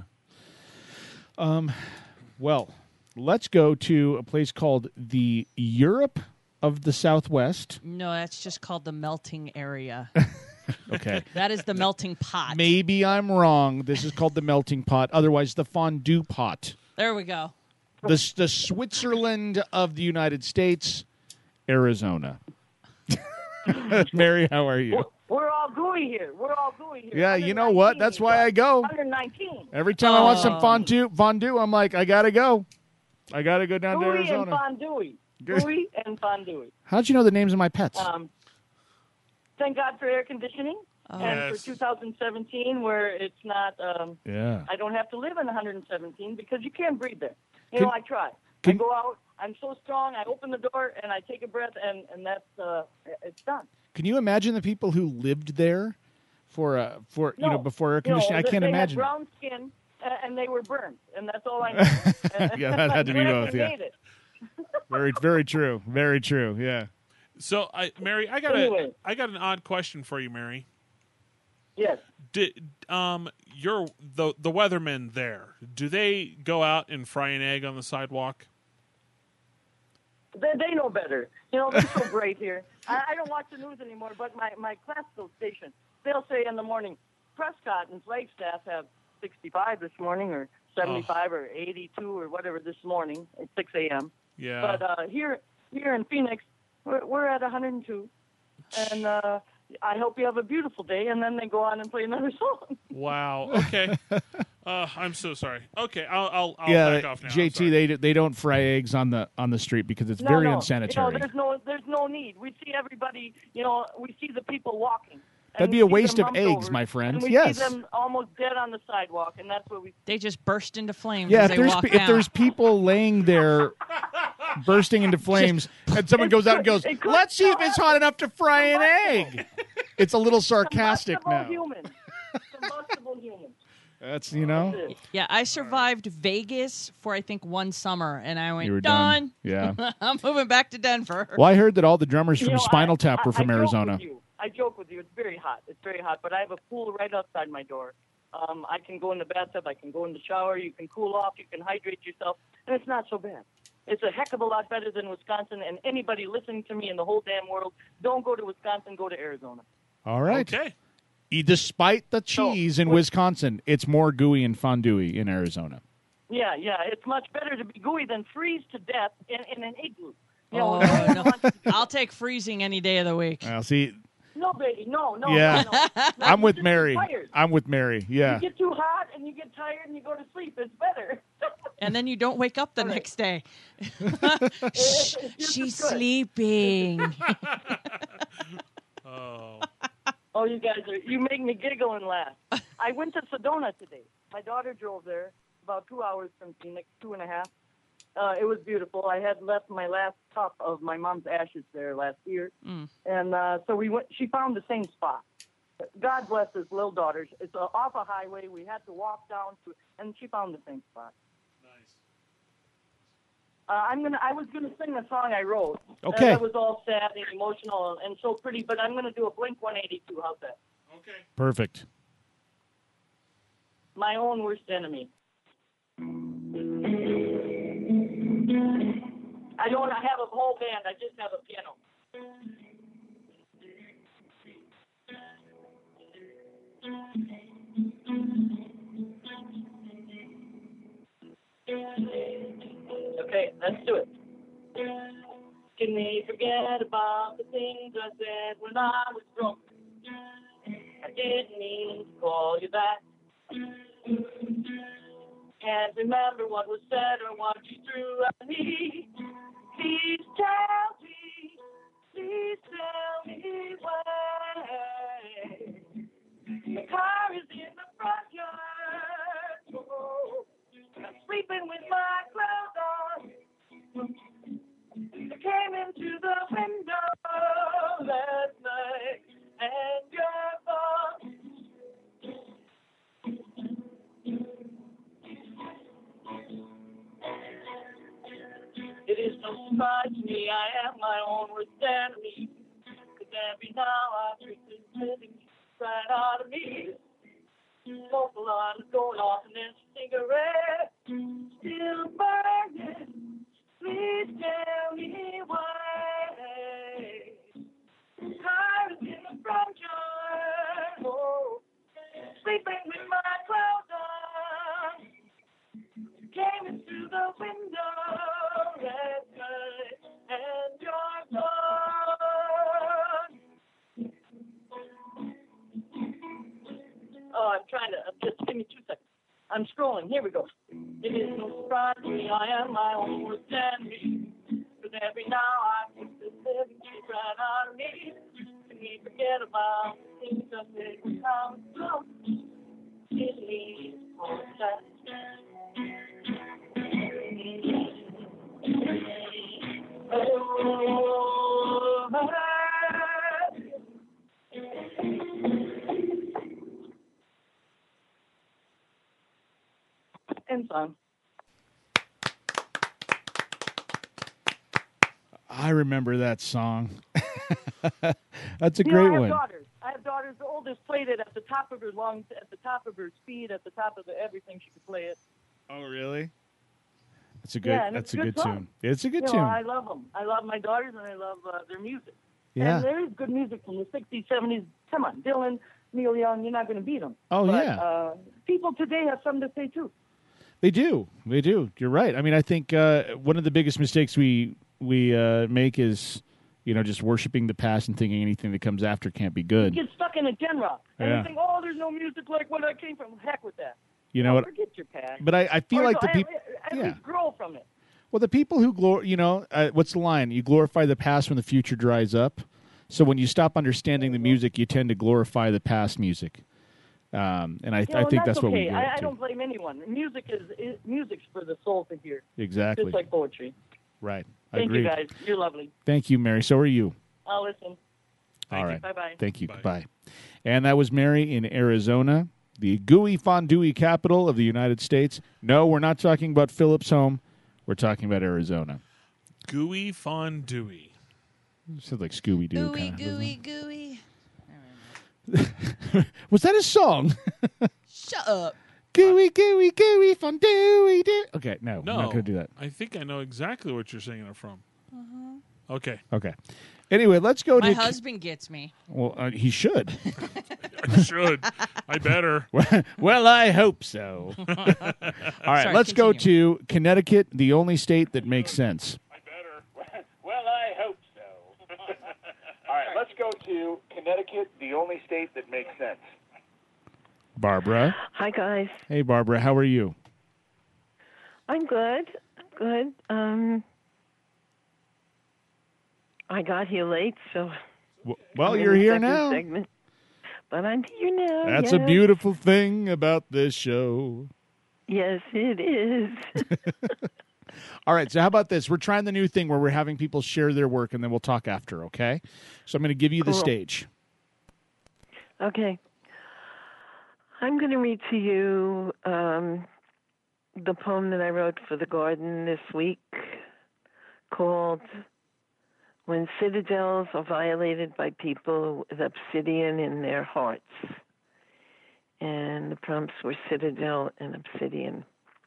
Well, let's go to a place called the Europe of the Southwest. No, that's just called the melting area. Okay. That is the melting pot. Maybe I'm wrong. This is called the melting pot, otherwise the fondue pot. There we go. The Switzerland of the United States, Arizona. Mary, how are you? We're all gooey here. Yeah, you know what? That's why I go. 119. Every time I want some fondue, I'm like, I gotta go. I gotta go down to Arizona. Gooey and fondue. How'd you know the names of my pets? Thank God for air conditioning. And for 2017, where it's not, I don't have to live in 117 because you can't breathe there. I try. I go out. I'm so strong. I open the door and I take a breath, and that's it's done. Can you imagine the people who lived there before air conditioning? I can't imagine. They had brown skin and they were burned, and that's all I know. Yeah, that had to be both. Yeah. Made it. Very, very true. Very true. Yeah. So, Mary, I got an odd question for you, Mary. Yes. Did the weathermen there? Do they go out and fry an egg on the sidewalk? They know better. They're so great here. I don't watch the news anymore, but my classical station they'll say in the morning, Prescott and Flagstaff have 65 this morning, or 75, or 82, or whatever this morning at 6 a.m. Yeah. But here in Phoenix, we're at 102, and I hope you have a beautiful day. And then they go on and play another song. Wow. Okay. I'm so sorry. Okay, I'll back off now. JT, they don't fry eggs on the street because it's very unsanitary. There's no need. We see everybody. We see the people walking. That'd be a waste of eggs, my friend. And we see them almost dead on the sidewalk, and that's what we. They just burst into flames. Yeah, as they walk down. if there's people laying there bursting into flames, and someone goes out and goes, "Let's see if it's hot enough to fry an egg." It's a little sarcastic now. Combustible human. That's Yeah, I survived Vegas for I think one summer, and I went You were done. Yeah. I'm moving back to Denver. Well, I heard that all the drummers from Spinal Tap were from Arizona. I joke with you. It's very hot. But I have a pool right outside my door. I can go in the bathtub. I can go in the shower. You can cool off. You can hydrate yourself. And it's not so bad. It's a heck of a lot better than Wisconsin. And anybody listening to me in the whole damn world, don't go to Wisconsin. Go to Arizona. All right. Okay. Despite the cheese in Wisconsin, it's more gooey and fondue in Arizona. Yeah. It's much better to be gooey than freeze to death in an igloo. No. I'll take freezing any day of the week. Well, see... No, baby, no. Yeah. No. I'm with Mary. Yeah. You get too hot and you get tired and you go to sleep. It's better. And then you don't wake up the next day. She's sleeping. Oh, you guys you make me giggle and laugh. I went to Sedona today. My daughter drove there about 2 hours from Phoenix, 2.5. It was beautiful. I had left my last cup of my mom's ashes there last year. And so we went. She found the same spot. God bless his little daughters. It's off a highway. We had to walk down to, and she found the same spot. Nice. I was gonna sing a song I wrote. Okay. That was all sad and emotional and so pretty, but I'm gonna do a Blink 182. How's that? Okay. Perfect. My own worst enemy. I don't have a whole band. I just have a piano. Okay, let's do it. Can we forget about the things I said when I was drunk? I didn't mean to call you back. Can't remember what was said or what you threw at me. Please tell me why. The car is in the front yard. Oh, I'm sleeping with my clothes on. I came into the window last night and you're gone. It is no surprise to me, I am my own worst enemy. Cause every now I drink this living right out of me. Smoke a lot is going off and this cigarette still burning. Please tell me why. Car is in the front yard. Oh, sleeping with my clothes on. Came into the window last night and you're gone. Oh, just give me 2 seconds. I'm scrolling. Here we go. It is no surprise to me, I am my own worst enemy. Because every now I think this living is right out of me. Can we forget about the things I said when I was drunk? It needs more time. End song. I remember that song. That's a great one. I have daughters. The oldest played it at the top of her lungs, at the top of her speed, at the top of everything. She could play it. Oh, really? That's a good. That's a good tune. It's a good tune. I love them. I love my daughters, and I love their music. Yeah. And there is good music from the 60s, 70s. Come on, Dylan, Neil Young, you're not going to beat him. Oh, but, yeah. People today have something to say, too. They do. You're right. I mean, I think one of the biggest mistakes we make is, just worshiping the past and thinking anything that comes after can't be good. You get stuck in a genre. And Yeah. you think, oh, there's no music like what I came from. Heck with that. You know what? Forget your past. But I feel like the people... At least grow from it. Well, the people who what's the line? You glorify the past when the future dries up. So when you stop understanding the music, you tend to glorify the past music. And I think that's what we do. I don't blame anyone. Music's for the soul to hear. Exactly. Just like poetry. Right. I Thank agree. you, guys. You're lovely. Thank you, Mary. So are you. I'll listen. All right. Bye-bye. Thank you. Bye. And that was Mary in Arizona, the gooey fondue capital of the United States. No, we're not talking about Phillips Home. We're talking about Arizona. Gooey fondue. Sounds like Scooby-Doo. Gooey, kind of, gooey, gooey. Was that a song? Shut up. Gooey, gooey, gooey fondue. Okay, no, No, I'm not going to do that. I think I know exactly what you're singing it from. Okay. Okay. Anyway, let's go My to... husband gets me. Well, he should. I should. I better. Well, I hope so. All right, Sorry, let's go continue. to Connecticut, the only state that makes sense. Well, I hope so. All right, let's go to Connecticut, the only state that makes sense. Barbara. Hi, guys. Hey, Barbara, how are you? I'm good. I got here late, so... Well, I'm in you're the here second now. segment. But I'm here now. That's yes. a beautiful thing about this show. Yes, it is. All right, so how about this? We're trying the new thing where we're having people share their work, and then we'll talk after, okay? So I'm going to give you the Cool. stage. Okay. I'm going to read to you the poem that I wrote for the garden this week called When Citadels Are Violated by People with Obsidian in Their Hearts. And the prompts were citadel and obsidian.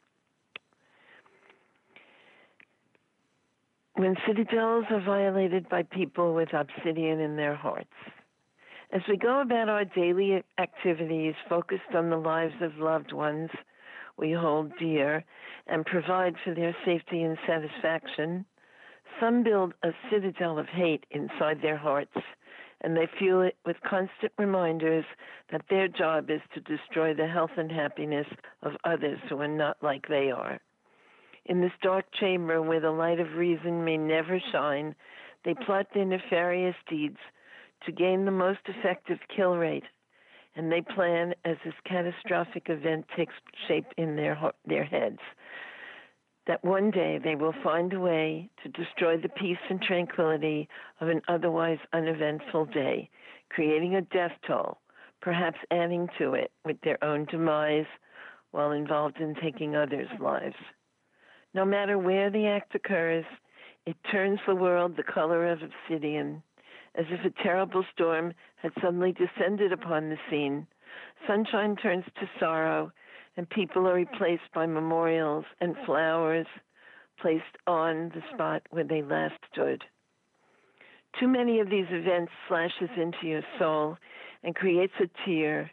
When citadels are violated by people with obsidian in their hearts. As we go about our daily activities focused on the lives of loved ones we hold dear and provide for their safety and satisfaction, some build a citadel of hate inside their hearts, and they fuel it with constant reminders that their job is to destroy the health and happiness of others who are not like they are. In this dark chamber where the light of reason may never shine, they plot their nefarious deeds to gain the most effective kill rate, and they plan as this catastrophic event takes shape in their heads, that one day they will find a way to destroy the peace and tranquility of an otherwise uneventful day, creating a death toll, perhaps adding to it with their own demise while involved in taking others' lives. No matter where the act occurs, it turns the world the color of obsidian, as if a terrible storm had suddenly descended upon the scene. Sunshine turns to sorrow, and people are replaced by memorials and flowers placed on the spot where they last stood. Too many of these events slashes into your soul and creates a tear.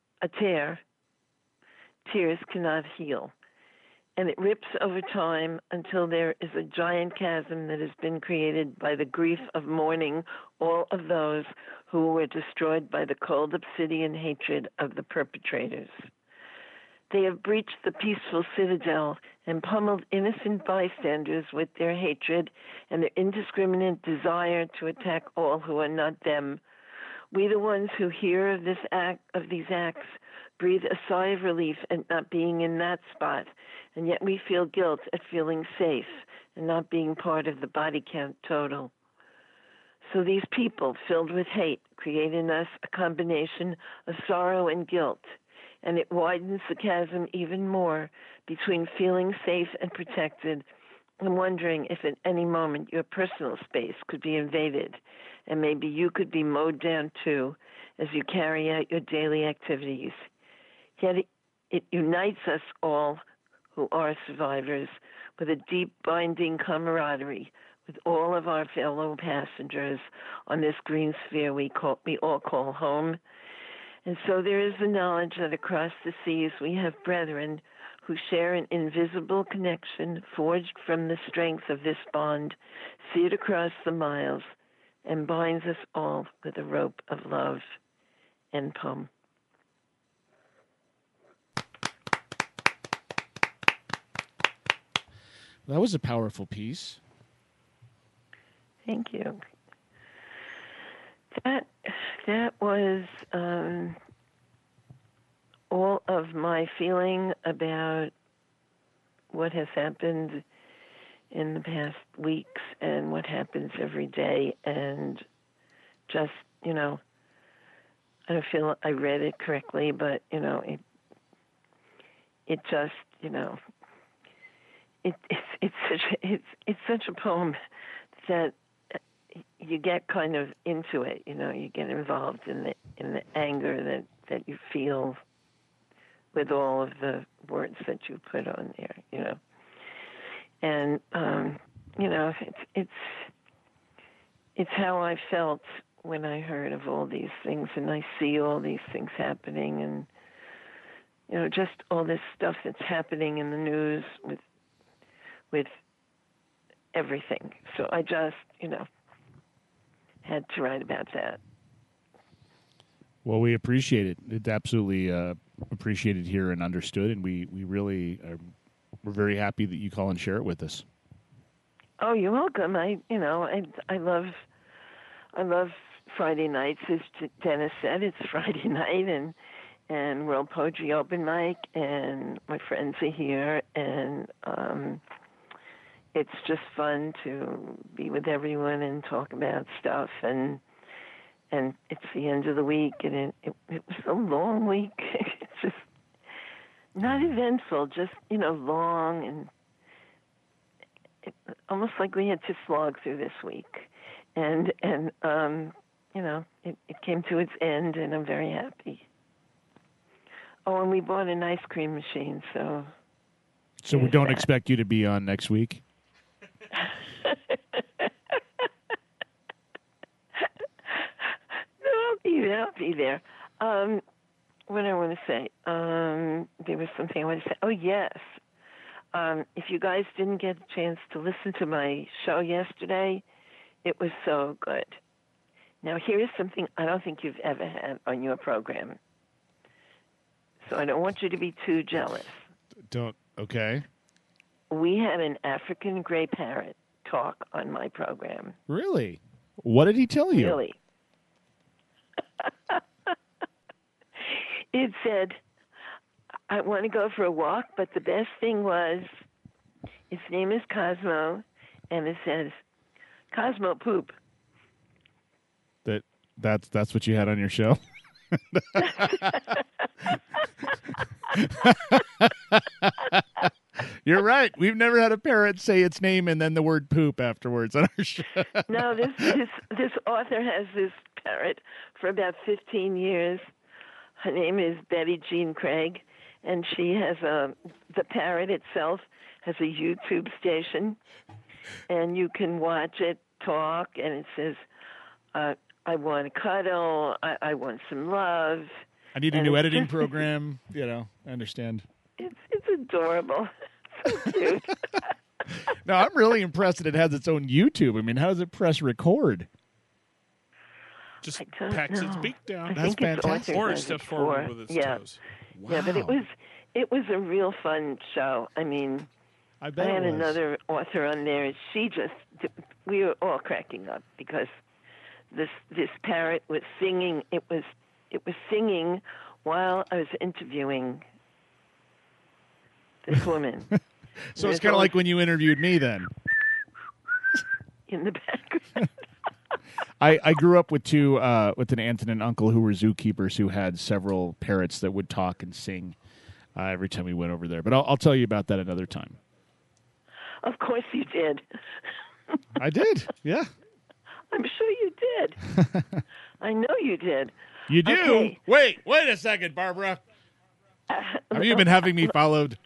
Tears cannot heal. And it rips over time until there is a giant chasm that has been created by the grief of mourning all of those who were destroyed by the cold obsidian hatred of the perpetrators. They have breached the peaceful citadel and pummeled innocent bystanders with their hatred and their indiscriminate desire to attack all who are not them. We, the ones who hear of these acts, breathe a sigh of relief at not being in that spot, and yet we feel guilt at feeling safe and not being part of the body count total. So these people filled with hate create in us a combination of sorrow and guilt, and it widens the chasm even more between feeling safe and protected and wondering if at any moment your personal space could be invaded, and maybe you could be mowed down too as you carry out your daily activities. Yet it unites us all who are survivors with a deep binding camaraderie with all of our fellow passengers on this green sphere we all call home. And so there is the knowledge that across the seas we have brethren who share an invisible connection forged from the strength of this bond, seared across the miles, and binds us all with a rope of love. End poem. That was a powerful piece. Thank you. That was all of my feeling about what has happened in the past weeks and what happens every day, and just, I don't feel I read it correctly, but it just, it's such a poem that you get kind of into it, you get involved in the anger that you feel with all of the words that you put on there, and it's how I felt when I heard of all these things, and I see all these things happening, and just all this stuff that's happening in the news with everything. So I just, had to write about that. Well, we appreciate it. It's absolutely appreciated here and understood, and we really we're very happy that you call and share it with us. Oh, you're welcome. I love Friday nights. As Dennis said, it's Friday night, and World Poetry Open Mic, and my friends are here, and it's just fun to be with everyone and talk about stuff, and it's the end of the week, and it was a long week. It's just not eventful, just long, and almost like we had to slog through this week, and it came to its end, and I'm very happy. Oh, and we bought an ice cream machine, so we don't expect you to be on next week. No, I'll be there. What do I want to say? There was something I wanted to say. Oh, yes. If you guys didn't get a chance to listen to my show yesterday, it was so good. Now, here's something I don't think you've ever had on your program. So I don't want you to be too jealous. Okay. We had an African gray parrot talk on my program. Really? What did he tell you? Really. It said, I want to go for a walk, but the best thing was, his name is Cosmo, and it says, Cosmo poop. That's what you had on your show? You're right. We've never had a parrot say its name and then the word poop afterwards on our show. No, this author has this parrot for about 15 years. Her name is Betty Jean Craig, and she has the parrot itself has a YouTube station, and you can watch it talk, and it says, I want to cuddle, I want some love. I need a new editing program. I understand. It's adorable. So cute. No, I'm really impressed that it has its own YouTube. I mean, how does it press record? Just packs its beak down. That's fantastic. Or it steps forward with its toes. Wow. Yeah, but it was a real fun show. I mean, I bet I had it was. another author on there. We were all cracking up because this parrot was singing. It was singing while I was interviewing this woman. So it's kind of like when you interviewed me then. In the background. I grew up with an aunt and an uncle who were zookeepers who had several parrots that would talk and sing every time we went over there. But I'll tell you about that another time. Of course you did. I did, yeah. I'm sure you did. I know you did. You do? Okay. Wait a second, Barbara. Have you been having me followed?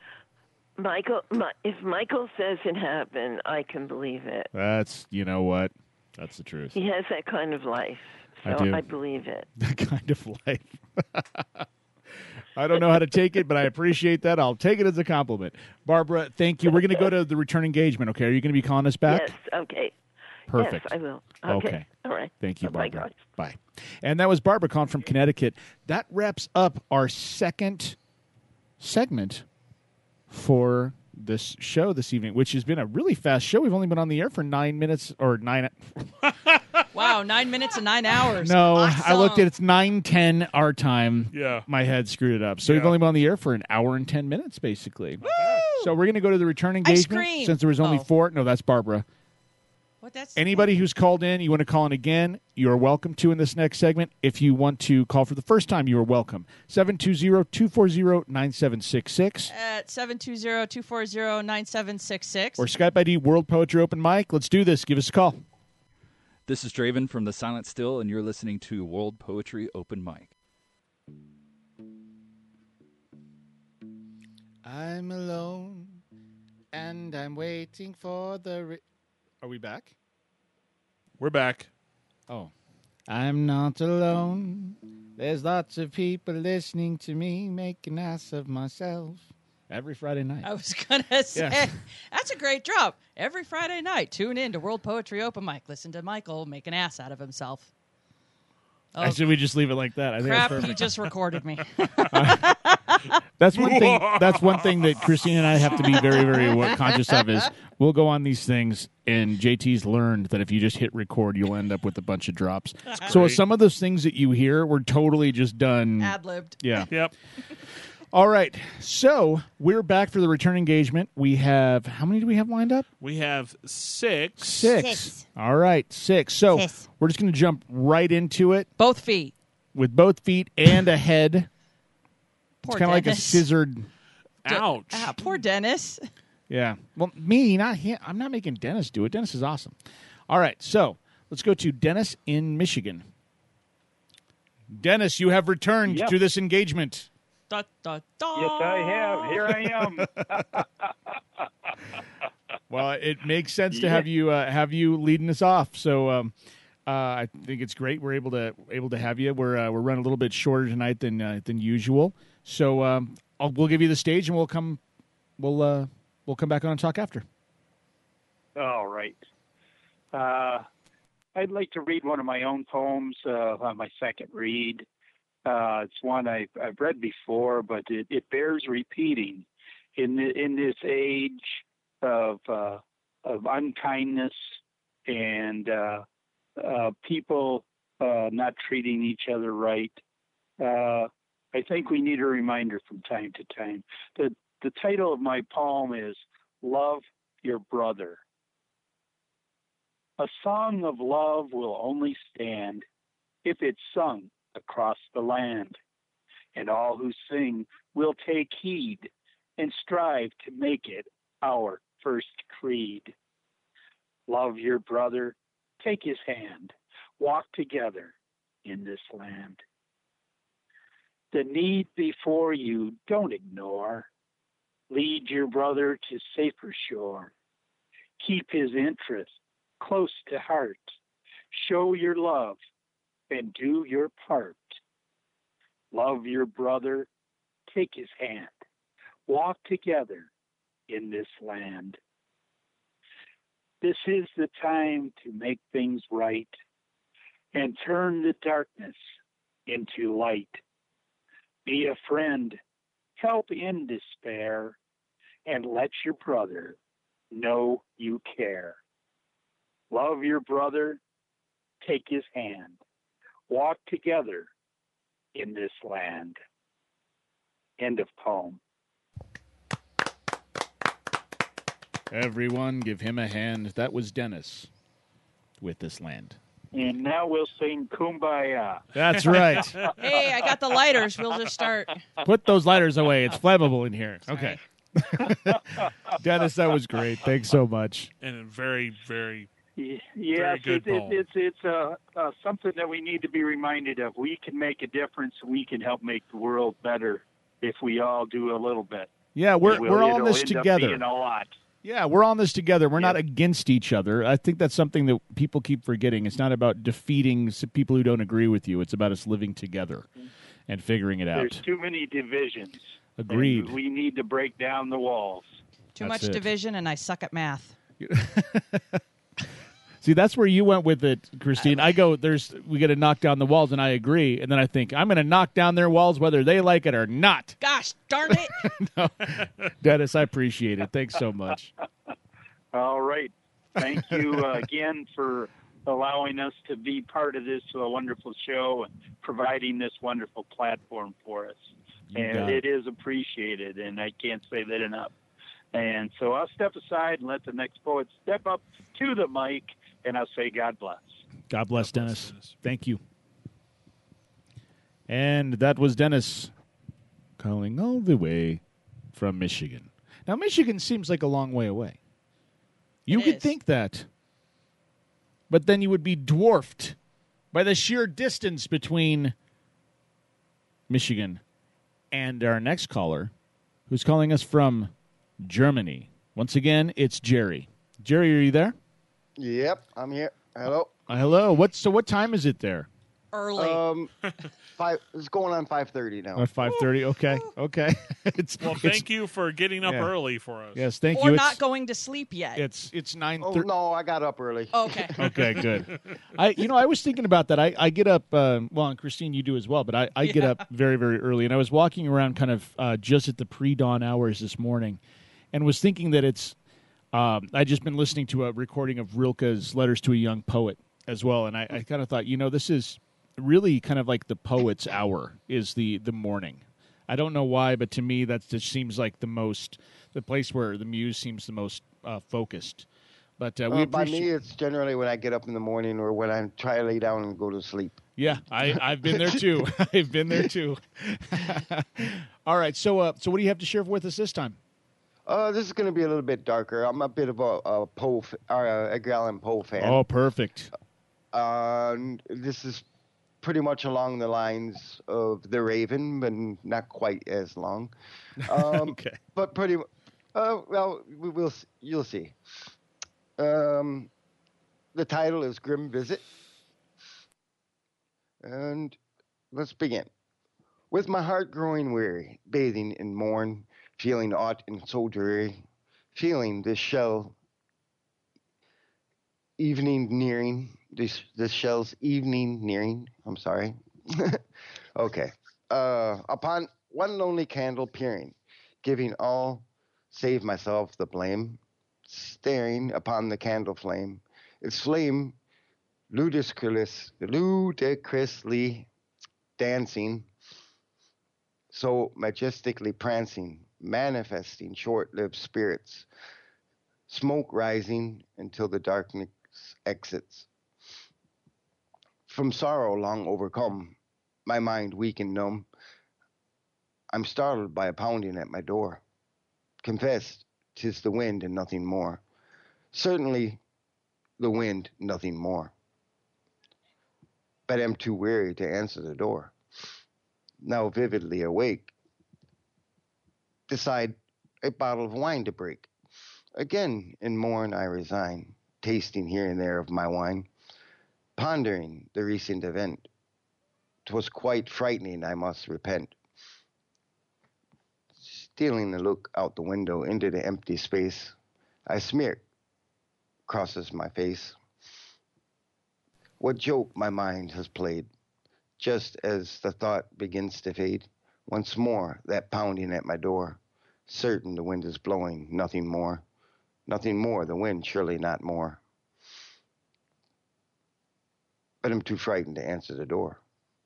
Michael, if Michael says it happened, I can believe it. You know what? That's the truth. He has that kind of life. So I do. I believe it. That kind of life. I don't know how to take it, but I appreciate that. I'll take it as a compliment. Barbara, thank you. We're going to go to the return engagement, okay? Are you going to be calling us back? Yes, okay. Perfect. Yes, I will. Okay. All right. Thank you, Bye-bye, Barbara. guys. Bye. And that was Barbara calling from Connecticut. That wraps up our second segment for this show this evening, which has been a really fast show. We've only been on the air for 9 minutes or 9. Wow, 9 minutes and 9 hours. No, Awesome. I looked at it's 9:10 our time. Yeah. My head screwed it up. So we've only been on the air for an hour and 10 minutes, basically. Woo! So we're going to go to the return engagement. cream. Since there was only 4. No, that's Barbara. What? That's Anybody who's called in, you want to call in again, you are welcome to in this next segment. If you want to call for the first time, you are welcome. 720-240-9766. At 720-240-9766. Or Skype ID World Poetry Open Mic. Let's do this. Give us a call. This is Draven from The Silent Still, and you're listening to World Poetry Open Mic. I'm alone, and I'm waiting for the... Are we back? We're back. Oh. I'm not alone. There's lots of people listening to me make an ass of myself every Friday night. I was going to say, Yeah. That's a great drop. Every Friday night, tune in to World Poetry Open Mic. Listen to Michael make an ass out of himself. Oh, Actually, we just leave it like that. I think crap, that's he perfect. just recorded me. That's one thing. That's one thing that Christine and I have to be very, very conscious of. Is we'll go on these things, and JT's learned that if you just hit record, you'll end up with a bunch of drops. So great. some of those things that you hear were totally just done Ad-libbed. Yeah. Yep. All right. So we're back for the return engagement. We have how many do we have lined up? We have 6. 6. All right, 6. So we're just going to jump right into it. Both feet. With both feet and a head. Poor It's kind of like a Dennis. scissored. Ouch. Poor Dennis. Yeah. Well, me, not him. I'm not making Dennis do it. Dennis is awesome. All right. So let's go to Dennis in Michigan. Dennis, you have returned Yep. to this engagement. Da, da, da. Yes, I have. Here I am. Well, it makes sense to have you leading us off. So I think it's great we're able to have you. We're running a little bit shorter tonight than usual. So we'll give you the stage and we'll come back on and talk after. All right. I'd like to read one of my own poems on my second read. It's one I've read before, but it bears repeating. In this age of unkindness and people not treating each other right, I think we need a reminder from time to time. The title of my poem is Love Your Brother. A song of love will only stand if it's sung across the land, and all who sing will take heed and strive to make it our first creed. Love your brother, take his hand, walk together in this land. The need before you don't ignore. Lead your brother to safer shore. Keep his interest close to heart. Show your love and do your part. Love your brother, take his hand. Walk together in this land. This is the time to make things right and turn the darkness into light. Be a friend, help in despair, and let your brother know you care. Love your brother, take his hand. Walk together in this land. End of poem. Everyone give him a hand. That was Dennis with This Land. And now we'll sing Kumbaya. That's right. Hey, I got the lighters. We'll just start. Put those lighters away. It's flammable in here. Okay. Dennis, that was great. Thanks so much. And a very, very, Yes, very good poem. it's something that we need to be reminded of. We can make a difference. We can help make the world better if we all do a little bit. Yeah, we're all in this end up together. being a lot. Yeah, we're on this together. We're not against each other. I think that's something that people keep forgetting. It's not about defeating people who don't agree with you. It's about us living together and figuring it out. There's too many divisions. Agreed. And we need to break down the walls. Too much division, and I suck at math. See, that's where you went with it, Christine. I go, we got to knock down the walls, and I agree. And then I think, I'm going to knock down their walls whether they like it or not. Gosh, darn it. No. Dennis, I appreciate it. Thanks so much. All right. Thank you again for allowing us to be part of this wonderful show and providing this wonderful platform for us. And it is appreciated, and I can't say that enough. And so I'll step aside and let the next poet step up to the mic, and I'll say God bless. God bless, Dennis. Thank you. And that was Dennis calling all the way from Michigan. Now, Michigan seems like a long way away. You could think that. But then you would be dwarfed by the sheer distance between Michigan and our next caller, who's calling us from Germany. Once again, it's Jerry. Jerry, are you there? Yep, I'm here. Hello. Hello. What time is it there? Early. It's going on 5:30 now. 5:30. Okay. Thank you for getting up early for us. Yes, thank or you. not going to sleep yet. It's 9:30. Oh no, I got up early. Okay. Okay, good. I was thinking about that. I get up. And Christine, you do as well. But I get up very, very early, and I was walking around kind of just at the pre-dawn hours this morning, and was thinking that it's. I'd just been listening to a recording of Rilke's Letters to a Young Poet as well, and I kind of thought, this is really kind of like the poet's hour is the morning. I don't know why, but to me that just seems like the place where the muse seems the most focused. But we by me, it's generally when I get up in the morning or when I try to lay down and go to sleep. Yeah, I've been there too. I've been there too. All right, so what do you have to share with us this time? This is going to be a little bit darker. I'm a bit of a Poe, Edgar Allan Poe fan. Oh, perfect. This is pretty much along the lines of The Raven, but not quite as long. Okay. But pretty. You'll see. The title is Grim Visit, and let's begin. With my heart growing weary, bathing in morn, feeling aught and so dreary, feeling this shell's evening nearing. I'm sorry. Okay. Upon one lonely candle peering, giving all save myself the blame, staring upon the candle flame, its flame ludicrously dancing, so majestically prancing, manifesting short-lived spirits, smoke rising until the darkness exits. From sorrow long overcome, my mind weak and numb, I'm startled by a pounding at my door. Confessed, 'tis the wind and nothing more. Certainly the wind, nothing more. But am too weary to answer the door. Now vividly awake, decide a bottle of wine to break. Again in morn I resign, tasting here and there of my wine, pondering the recent event. 'Twas quite frightening, I must repent. Stealing a look out the window into the empty space, I smirk, crosses my face. What joke my mind has played, just as the thought begins to fade. Once more, that pounding at my door, certain the wind is blowing, nothing more. Nothing more, the wind, surely not more. But I'm too frightened to answer the door.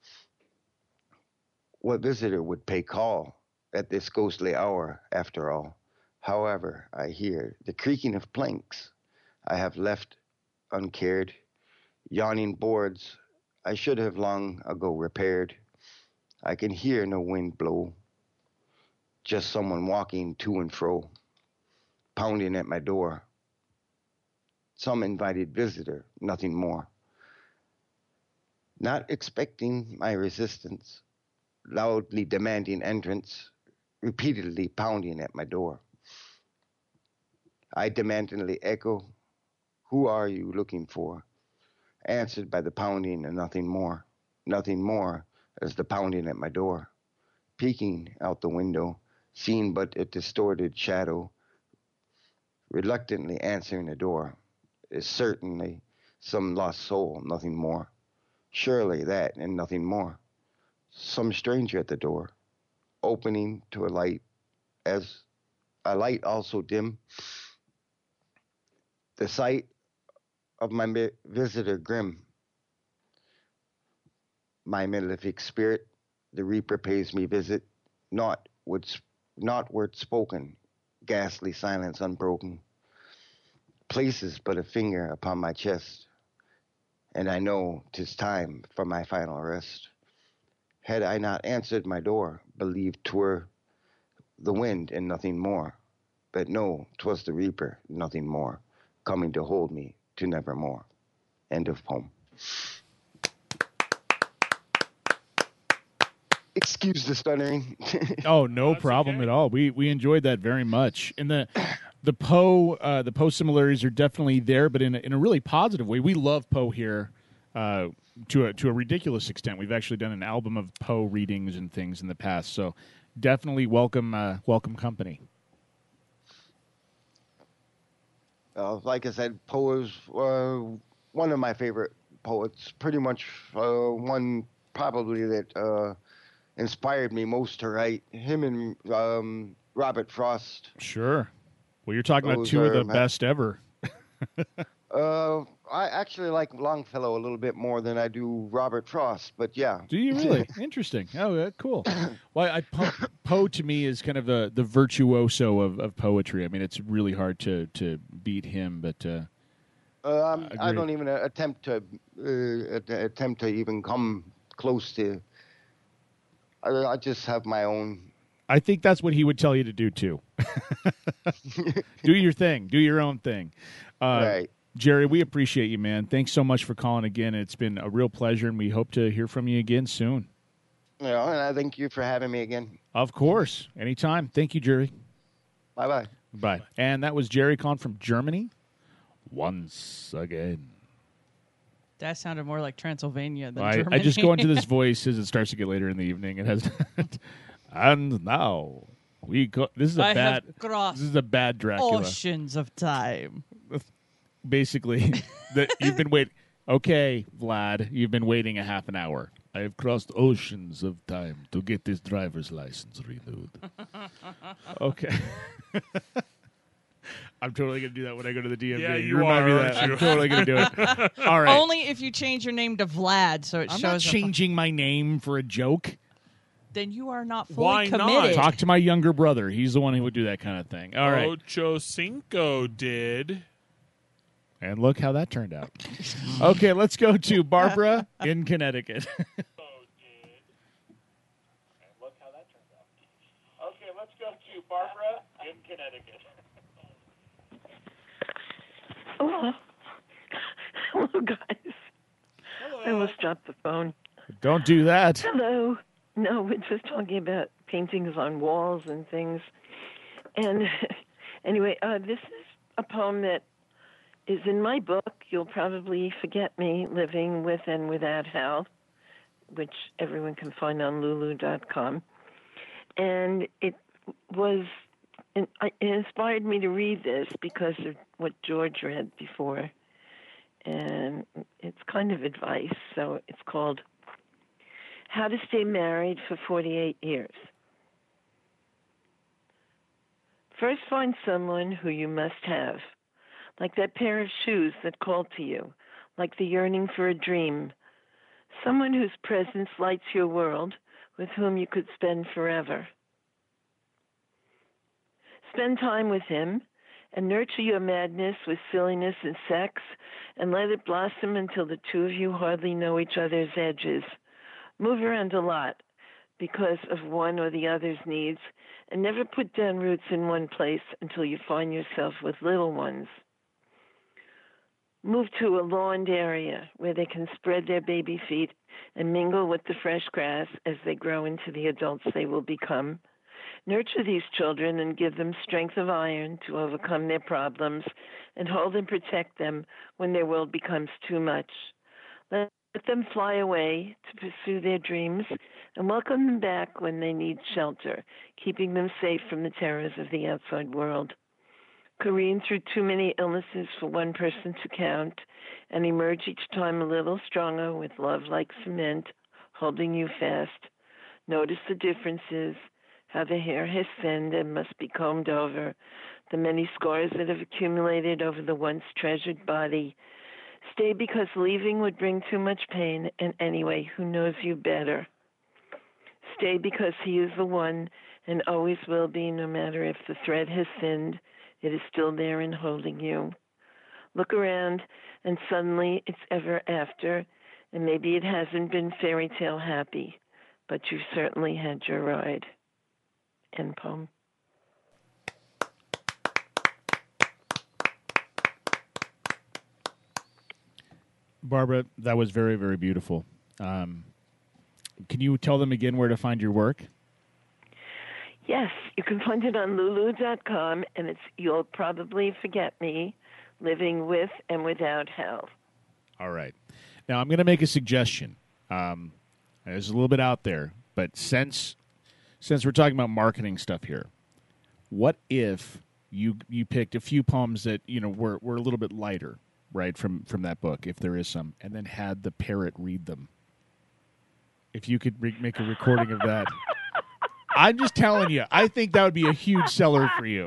What visitor would pay call at this ghostly hour, after all? However, I hear the creaking of planks I have left uncared, yawning boards I should have long ago repaired. I can hear no wind blow, just someone walking to and fro, pounding at my door. Some invited visitor, nothing more. Not expecting my resistance, loudly demanding entrance, repeatedly pounding at my door. I demandingly echo, who are you looking for? Answered by the pounding and nothing more. Nothing more as the pounding at my door. Peeking out the window, seeing but a distorted shadow, reluctantly answering the door, is certainly some lost soul, nothing more. Surely that and nothing more. Some stranger at the door, opening to a light, as a light also dim. The sight of my visitor grim. My malefic spirit, the reaper pays me visit, not word spoken, ghastly silence unbroken. Places but a finger upon my chest, and I know 'tis time for my final rest. Had I not answered my door, believed 'twere the wind and nothing more. But no, 'twas the reaper, nothing more, coming to hold me to nevermore. End of poem. Excuse the stuttering. Oh, no problem at all. We enjoyed that very much. And the Poe similarities are definitely there, but in a really positive way. We love Poe here to a ridiculous extent. We've actually done an album of Poe readings and things in the past, so definitely welcome company. Like I said, Poe is one of my favorite poets. Pretty much one probably that inspired me most to write. Him and Robert Frost. Sure. Well, you're talking about two of the best ever. I actually like Longfellow a little bit more than I do Robert Frost, but yeah. Do you really? Interesting. Oh, cool. Well, Poe to me is kind of the virtuoso of poetry. I mean, it's really hard to beat him, but I don't even attempt to even come close to. I just have my own. I think that's what he would tell you to do too. Do your thing. Do your own thing. Right. Jerry, we appreciate you, man. Thanks so much for calling again. It's been a real pleasure, and we hope to hear from you again soon. Yeah, and I thank you for having me again. Of course. Anytime. Thank you, Jerry. Bye-bye. Bye. And that was Jerry calling from Germany once again. That sounded more like Transylvania than Germany. I just go into this voice as it starts to get later in the evening. It has, and now we go. This is a bad Dracula. Oceans of time. Basically, that you've been waiting. Okay, Vlad, you've been waiting a half an hour. I have crossed oceans of time to get this driver's license renewed. Okay. I'm totally going to do that when I go to the DMV. Yeah, you remind are, me of that. I'm totally going to do it. All right. Only if you change your name to Vlad, so it I'm shows not changing my name for a joke. Then you are not fully Why committed. not? Talk to my younger brother. He's the one who would do that kind of thing. All right. Ocho Cinco did. And look how that turned out. Okay, let's go to Barbara in Connecticut. Hello, guys. I almost dropped the phone. Don't do that. Hello. No, we're just talking about paintings on walls and things. And anyway, this is a poem that is in my book, You'll Probably Forget Me, Living with and Without Hal, which everyone can find on lulu.com. And it inspired me to read this because of what George read before. And it's kind of advice, so it's called How to Stay Married for 48 Years. First, find someone who you must have, like that pair of shoes that called to you, like the yearning for a dream, someone whose presence lights your world, with whom you could spend forever. Spend time with him and nurture your madness with silliness and sex, and let it blossom until the two of you hardly know each other's edges. Move around a lot because of one or the other's needs, and never put down roots in one place until you find yourself with little ones. Move to a lawned area where they can spread their baby feet and mingle with the fresh grass as they grow into the adults they will become. Nurture these children and give them strength of iron to overcome their problems and hold and protect them when their world becomes too much. Let them fly away to pursue their dreams and welcome them back when they need shelter, keeping them safe from the terrors of the outside world. Careen through too many illnesses for one person to count and emerge each time a little stronger with love like cement, holding you fast. Notice the differences, how the hair has thinned and must be combed over, the many scars that have accumulated over the once treasured body. Stay because leaving would bring too much pain, and anyway, who knows you better? Stay because he is the one and always will be, no matter if the thread has thinned, it is still there and holding you. Look around, and suddenly it's ever after, and maybe it hasn't been fairy tale happy, but you certainly had your ride. End poem. Barbara, that was very, very beautiful. Can you tell them again where to find your work? Yes, you can find it on lulu.com, and it's You'll Probably Forget Me, Living With and Without Hell. All right. Now, I'm going to make a suggestion. It's a little bit out there, but since we're talking about marketing stuff here, what if you picked a few poems that were a little bit lighter, right, from that book, if there is some, and then had the parrot read them? If you could make a recording of that. I'm just telling you, I think that would be a huge seller for you.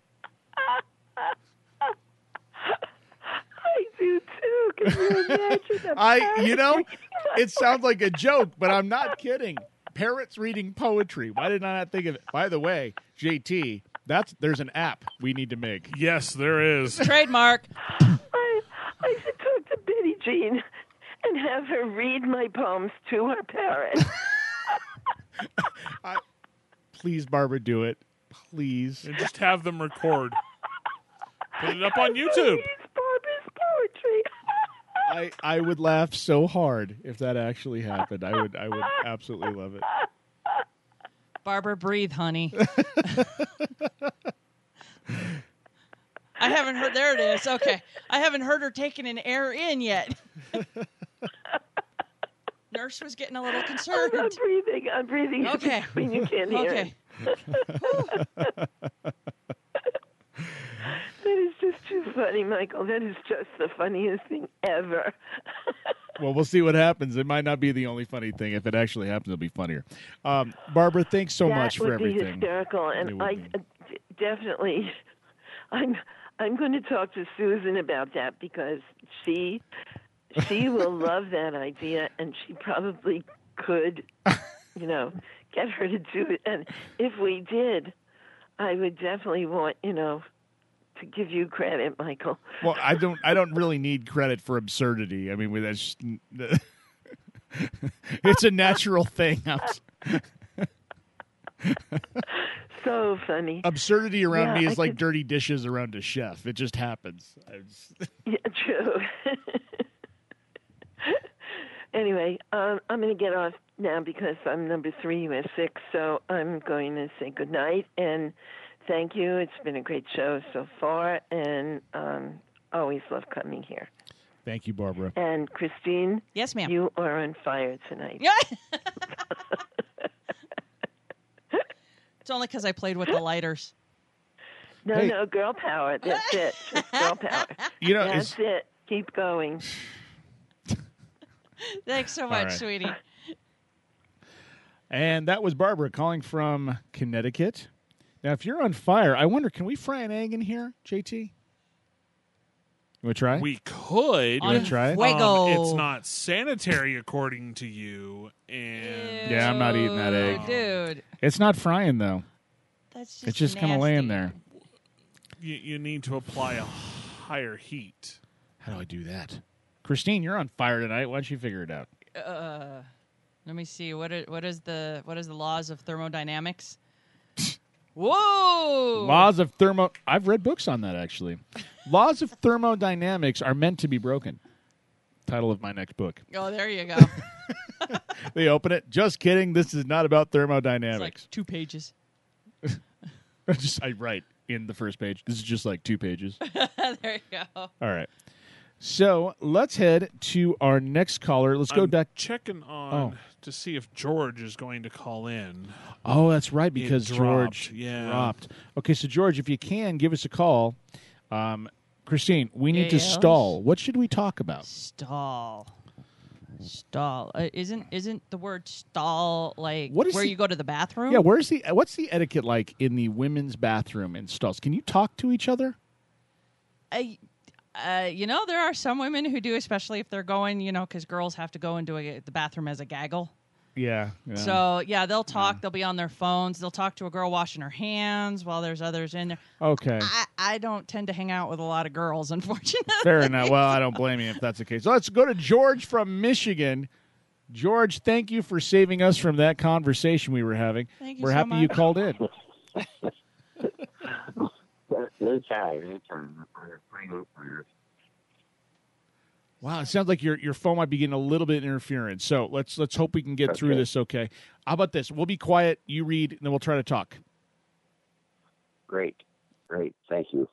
I do too. Can you imagine? It sounds like a joke, but I'm not kidding. Parrots reading poetry. Why did I not think of it? By the way, JT, there's an app we need to make. Yes, there is. Trademark. I should talk to Betty Jean and have her read my poems to her parrot. Please, Barbara, do it. Please. And just have them record. Put it up on YouTube. Please, Barbara's poetry. I would laugh so hard if that actually happened. I would absolutely love it. Barbara, breathe, honey. I haven't heard. There it is. Okay. I haven't heard her taking an air in yet. Nurse was getting a little concerned. I'm breathing. Okay. When you can't hear okay. That is just too funny, Michael. That is just the funniest thing ever. Well, we'll see what happens. It might not be the only funny thing. If it actually happens, it'll be funnier. Barbara, thanks so much for everything. That would be hysterical, and I definitely, I'm going to talk to Susan about that because she will love that idea, and she probably could, get her to do it. And if we did, I would definitely want, to give you credit, Michael. Well, I don't really need credit for absurdity. I mean, that's it's a natural thing. So funny. Absurdity around me is like dirty dishes around a chef. It just happens. Yeah, true. Anyway, I'm going to get off now because I'm number 3, you are 6, so I'm going to say goodnight and thank you. It's been a great show so far, and always love coming here. Thank you, Barbara. And Christine, yes, ma'am. You are on fire tonight. It's only because I played with the lighters. No, girl power. That's it. Just girl power. That's it. Keep going. Thanks so much, sweetie. And that was Barbara calling from Connecticut. Now, if you're on fire, I wonder, can we fry an egg in here, JT? You want to try? We could. You want to try it? It's not sanitary, according to you. And yeah, I'm not eating that egg. Dude. It's not frying, though. It's just kind of laying there. You need to apply a higher heat. How do I do that? Christine, you're on fire tonight. Why don't you figure it out? Let me see. What is the laws of thermodynamics? Whoa! Laws of I've read books on that, actually. Laws of thermodynamics are meant to be broken. Title of my next book. Oh, there you go. They open it. Just kidding. This is not about thermodynamics. It's like 2 pages. I write in the first page. This is just like 2 pages. There you go. All right. So let's head to our next caller. Let's go back. Checking on to see if George is going to call in. Oh, that's right, because George Yeah. dropped. Okay, so George, if you can, give us a call. Christine, we need to stall. What should we talk about? Stall. Isn't the word stall like What is where the- you go to the bathroom? Yeah, what's the etiquette like in the women's bathroom in stalls? Can you talk to each other? There are some women who do, especially if they're going, because girls have to go into the bathroom as a gaggle. Yeah. So, they'll talk. They'll be on their phones. They'll talk to a girl washing her hands while there's others in there. Okay. I don't tend to hang out with a lot of girls, unfortunately. Fair enough. Well, I don't blame you if that's the case. So let's go to George from Michigan. George, thank you for saving us from that conversation we were having. Thank you We're so happy much. you called in. Wow, it sounds like your phone might be getting a little bit of interference. So let's hope we can get through this okay. How about this? We'll be quiet, you read, and then we'll try to talk. Great. Thank you.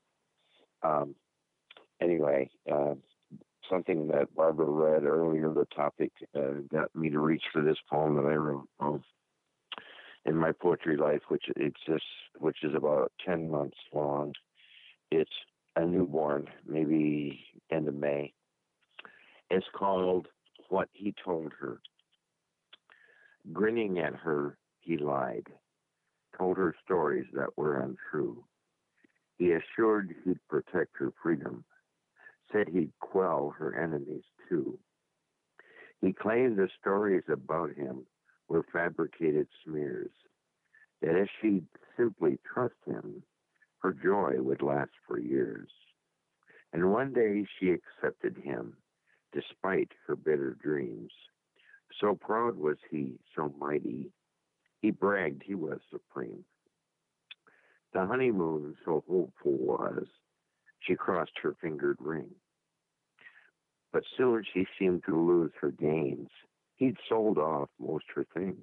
Anyway, something that Barbara read earlier, the topic got me to reach for this poem that I wrote in my poetry life, which is about 10 months long. It's a newborn, maybe end of May. It's called What He Told Her. Grinning at her, he lied, told her stories that were untrue. He assured he'd protect her freedom, said he'd quell her enemies too. He claimed the stories about him were fabricated smears, that if she'd simply trust him, her joy would last for years. And one day she accepted him, despite her bitter dreams. So proud was he, so mighty, he bragged he was supreme. The honeymoon so hopeful was, she crossed her fingered ring. But soon she seemed to lose her gains. He'd sold off most her things.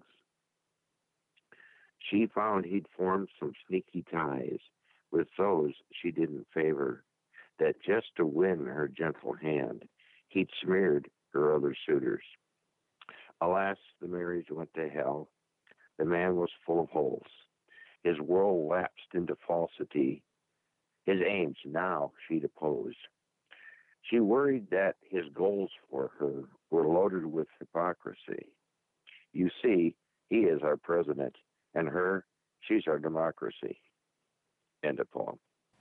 She found he'd formed some sneaky ties with those she didn't favor, that just to win her gentle hand, he'd smeared her other suitors. Alas, the marriage went to hell. The man was full of holes. His world lapsed into falsity. His aims now she'd oppose. She worried that his goals for her were loaded with hypocrisy. You see, he is our president, and her, she's our democracy. End of poem.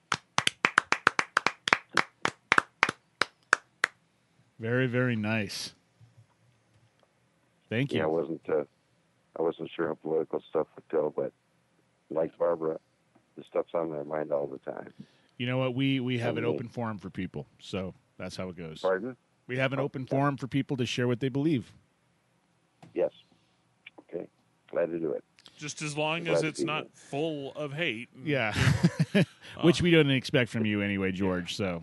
Very, very nice. Thank you. Yeah, I wasn't sure how political stuff would go, but like Barbara, the stuff's on their mind all the time. You know what? We have an open forum for people, so that's how it goes. Pardon? We have an open forum for people to share what they believe. Yes. Okay. Glad to do it. Just as long as it's not full of hate. Yeah. Which we don't expect from you anyway, George, so.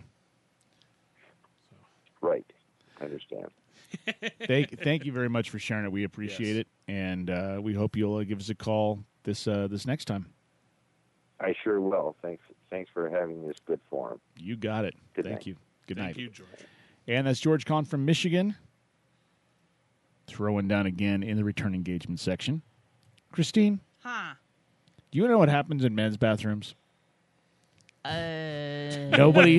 Right. I understand. Thank you very much for sharing it. We appreciate it, and we hope you'll give us a call this next time. I sure will. Thanks for having this good forum. You got it. Good Thank night. you. Good night. Thank you, George. And that's George Kahn from Michigan. Throwing down again in the return engagement section. Christine? Huh. Do you know what happens in men's bathrooms? Nobody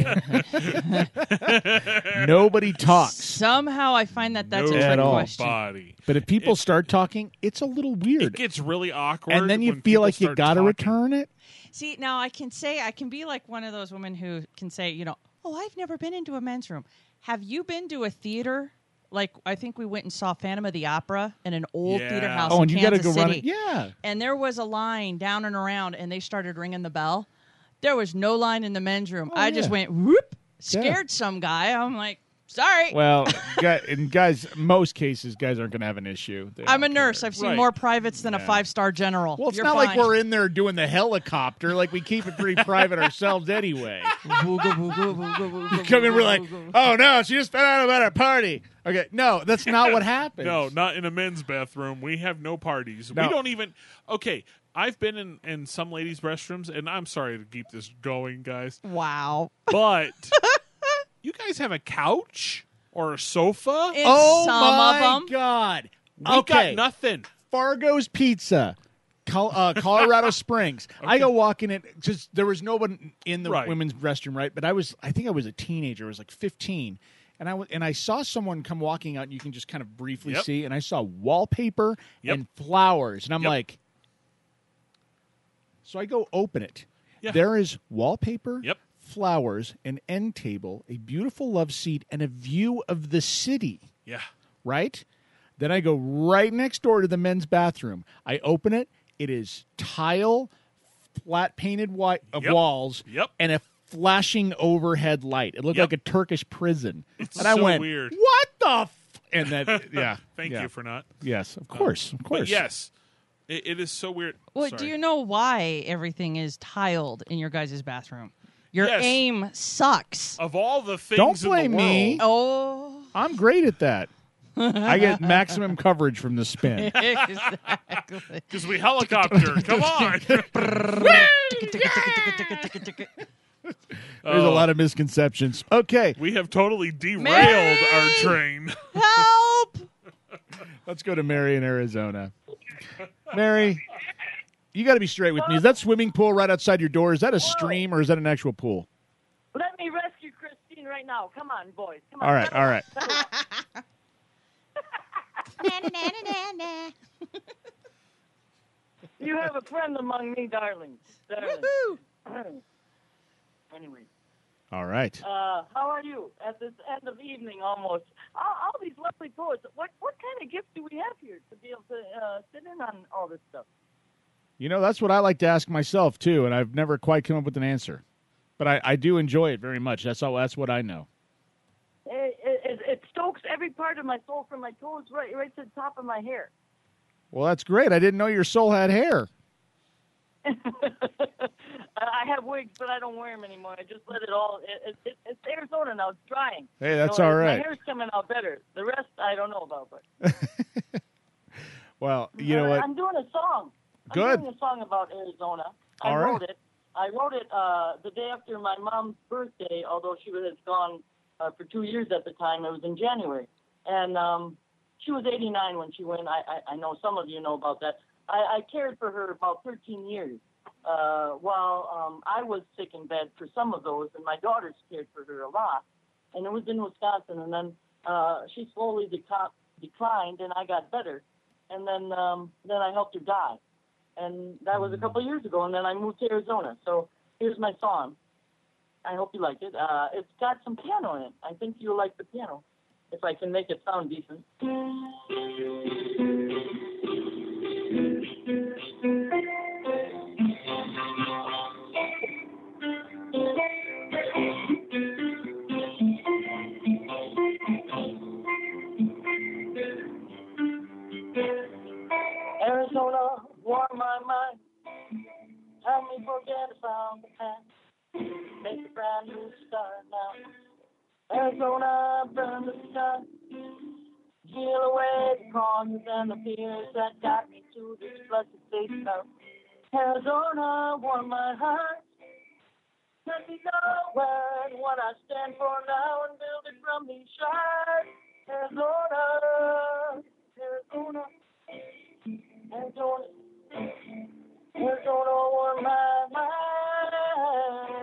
talks. Somehow I find that's a at trick all. question. But if people start talking, it's a little weird. It gets really awkward. And then you when feel people like you start got to talking. return it. See, now I can be like one of those women who can say, oh, I've never been into a men's room. Have you been to a theater? Like, I think we went and saw Phantom of the Opera in an old theater house Oh, in and you got to Kansas go run City. it. Yeah. And there was a line down and around, and they started ringing the bell. There was no line in the men's room. I just went, whoop, scared some guy. I'm like, sorry. Well, in most cases, guys aren't going to have an issue. I'm a nurse. I've seen more privates than a 5-star general. Well, it's You're not fine. like we're in there doing the helicopter. Like, we keep it pretty private ourselves anyway. You come in, we're like, oh, no, she just found out about our party. Okay, no, that's not what happens. No, not in a men's bathroom. We have no parties. No. We don't even. Okay, I've been in some ladies' restrooms, and I'm sorry to keep this going, guys. Wow. But you guys have a couch or a sofa? Oh some my of them. God. We got nothing. Fargo's Pizza, Colorado Springs. Okay. I go walking in. Just there was no one in the Right. women's restroom, right? But I think I was a teenager. I was like 15, and I saw someone come walking out. And you can just kind of briefly Yep. see, and I saw wallpaper Yep. and flowers, and I'm Yep. like, so I go open it. Yeah. There is wallpaper. Yep. Flowers, an end table, a beautiful love seat, and a view of the city. Yeah. Right? Then I go right next door to the men's bathroom. I open it. It is tile, flat painted white Yep. walls, Yep. and a flashing overhead light. It looked Yep. like a Turkish prison. It's and I so went, weird. "What the?" And then, yeah. Thank yeah. you for not. Yes, of course, of course. But yes, it is so weird. Well, Sorry. do you know why everything is tiled in your guys' bathroom? Your Yes. aim sucks. Of all the things Don't blame in the me. world, Oh. I'm great at that. I get maximum coverage from the spin. Exactly. because we helicopter. Come on. There's a lot of misconceptions. Okay. We have totally derailed Mary! our train. Help! Let's go to Mary in Arizona. Mary, you got to be straight with me. Is that swimming pool right outside your door? Is that a stream or is that an actual pool? Let me rescue Christine right now. Come on, boys. Come on. All right, all right. You have a friend among me, darlings. Anyway, All right. how are you at this end of evening almost? All these lovely poets. What kind of gift do we have here to be able to sit in on all this stuff? You know, that's what I like to ask myself, too, and I've never quite come up with an answer. But I do enjoy it very much. That's what I know. It stokes every part of my soul from my toes right to the top of my hair. Well, that's great. I didn't know your soul had hair. I have wigs, but I don't wear them anymore. I just let it all. It's Arizona now. It's drying. Hey, that's So all right. My hair's coming out better. The rest, I don't know about. But Well, you know what? I'm doing a song. Good. I'm doing a song about Arizona. All I right. wrote it. I wrote it the day after my mom's birthday, although she was gone for 2 years at the time. It was in January. And she was 89 when she went. I know some of you know about that. I cared for her about 13 years while I was sick in bed for some of those, and my daughters cared for her a lot. And it was in Wisconsin. And then she slowly declined, and I got better. And then I helped her die. And that was a couple of years ago, and then I moved to Arizona. So here's my song. I hope you like it. It's got some piano in it. I think you'll like the piano, if I can make it sound decent. Arizona, warm my mind. Help me forget about the past. Make a brand new start now. Arizona, burn the sky. Heal away the causes and the fears that got me to this blessed state now. Arizona, warm my heart. Let me know where and what I stand for now and build it from these shards. Arizona, Arizona. Arizona, Arizona, warm my mind.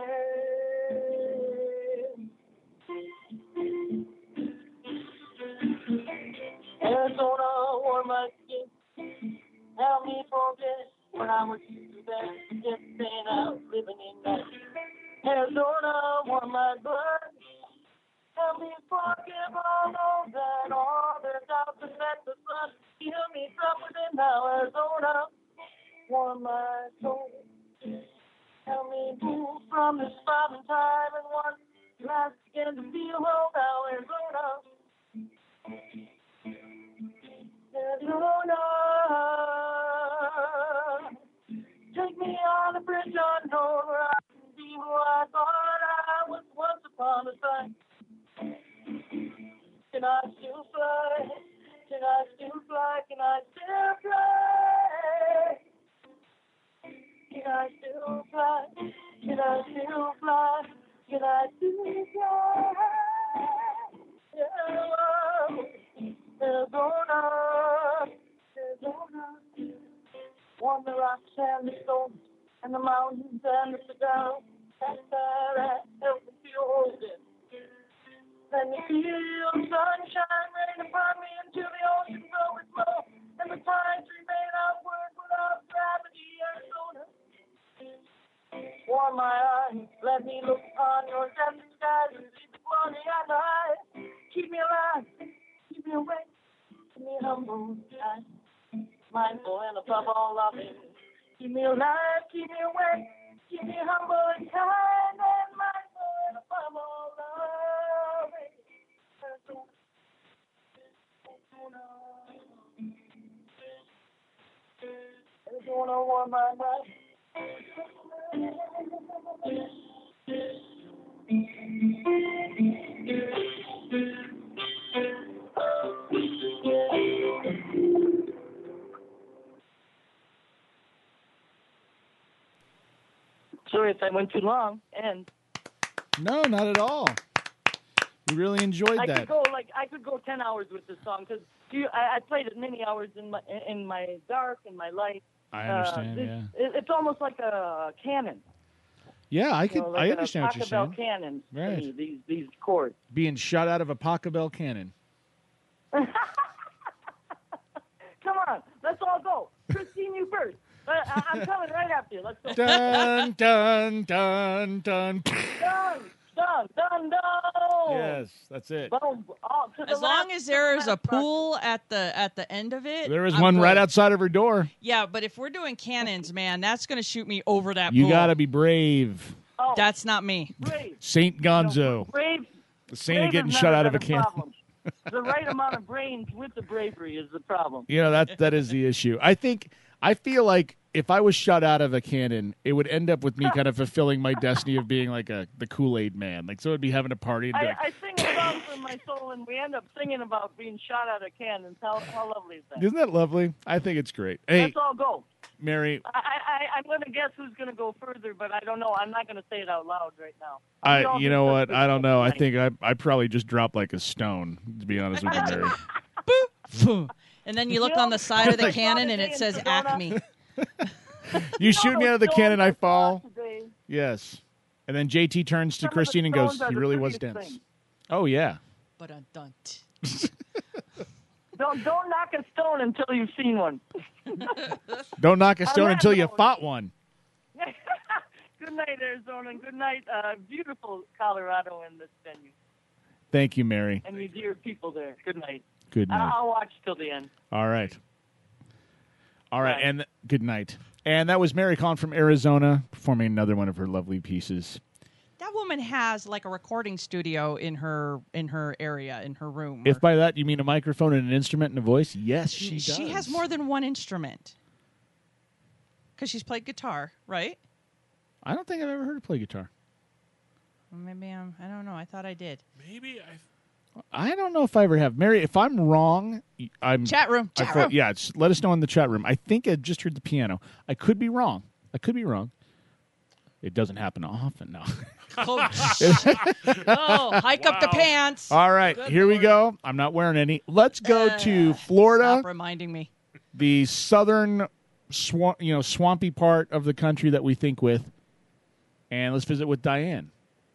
Arizona, warm my skin. Help me forget when I was too bad to get the pain out living in that. Arizona, warm my blood. Help me forgive all those and all their doubts and let the sun heal me from within now. Arizona, warm my soul. Help me move from this spot in time and once last again to feel whole now. Arizona, Arizona, take me on a bridge unknown where I can be who I thought I was once upon a time. Can I still fly? Can I still fly? Can I still fly? Can I still fly? Can I still fly? Can I still fly? Arizona, Arizona. On the rocks and the stones and the mountains and the cigars. And that help me feel older. Let me feel sunshine rain upon me until the ocean overflow and the tides remain outward without gravity. Arizona, warm my eyes, let me look on your desert skies and see the glory and the eyes. Keep me alive, keep me awake, keep me humble, kind, mindful and above all loving. Keep me alive, keep me awake, keep me humble and kind, and mindful and above all loving. Arizona, warm my mind. Sorry if I went too long, and No, not at all. We really enjoyed I that. could go 10 hours with this song because I played it many hours in my dark and my light. I understand. It's almost like a cannon. Yeah, I could. Like I understand what you're saying. Pachelbel cannon. Right. To me, these chords. Being shot out of a Pachelbel cannon. Come on, let's all go. Christine, you first. I'm coming right after you. Let's go. Dun dun dun dun. Dun dun dun dun. Yes, that's it. Boom. As long as there is a pool at the end of it. There is I'm one good. right outside of her door. Yeah, but if we're doing cannons, man, that's going to shoot me over that You pool. got to be brave. Oh, That's not me. brave. Saint Gonzo. Brave. The saint of brave getting is shut never out of a been cannon. problem. The right amount of brains with the bravery is the problem. You know, that is the issue. I feel like if I was shot out of a cannon, it would end up with me kind of fulfilling my destiny of being like the Kool-Aid man. Like, so it'd be having a party. And be like, I sing a song for my soul, and we end up singing about being shot out of cannons. How lovely is that? isn't that lovely? I think it's great. Hey, Let's all go. Mary, I'm going to guess who's going to go further, but I don't know. I'm not going to say it out loud right now. you know what? I don't know. I think I probably just dropped like a stone, to be honest with you, Mary. And then you look on the side of the cannon and it says Acme. You shoot me out of the cannon, I fall. Yes. And then JT turns to Christine and goes, he really was dense. Oh, yeah. But dun. Don't knock a stone until you've seen one. Don't knock a stone until you fought one. Good night, Arizona, and good night, beautiful Colorado in this venue. Thank you, Mary. And you dear people there. Good night. Good night. I'll watch till the end. All right. And good night. And that was Mary Conn from Arizona performing another one of her lovely pieces. That woman has like a recording studio in her area, in her room. If by that you mean a microphone and an instrument and a voice, yes, she does. She has more than one instrument. Because she's played guitar, right? I don't think I've ever heard her play guitar. Maybe I don't know. I thought I did. Maybe I don't know if I ever have. Mary, if I'm wrong, I'm... Chat room. Yeah, let us know in the chat room. I think I just heard the piano. I could be wrong. It doesn't happen often, no. Oh, hike up the pants. All right, here we go. I'm not wearing any. Let's go to Florida. Stop reminding me. The southern, swampy part of the country that we think with. And let's visit with Diane.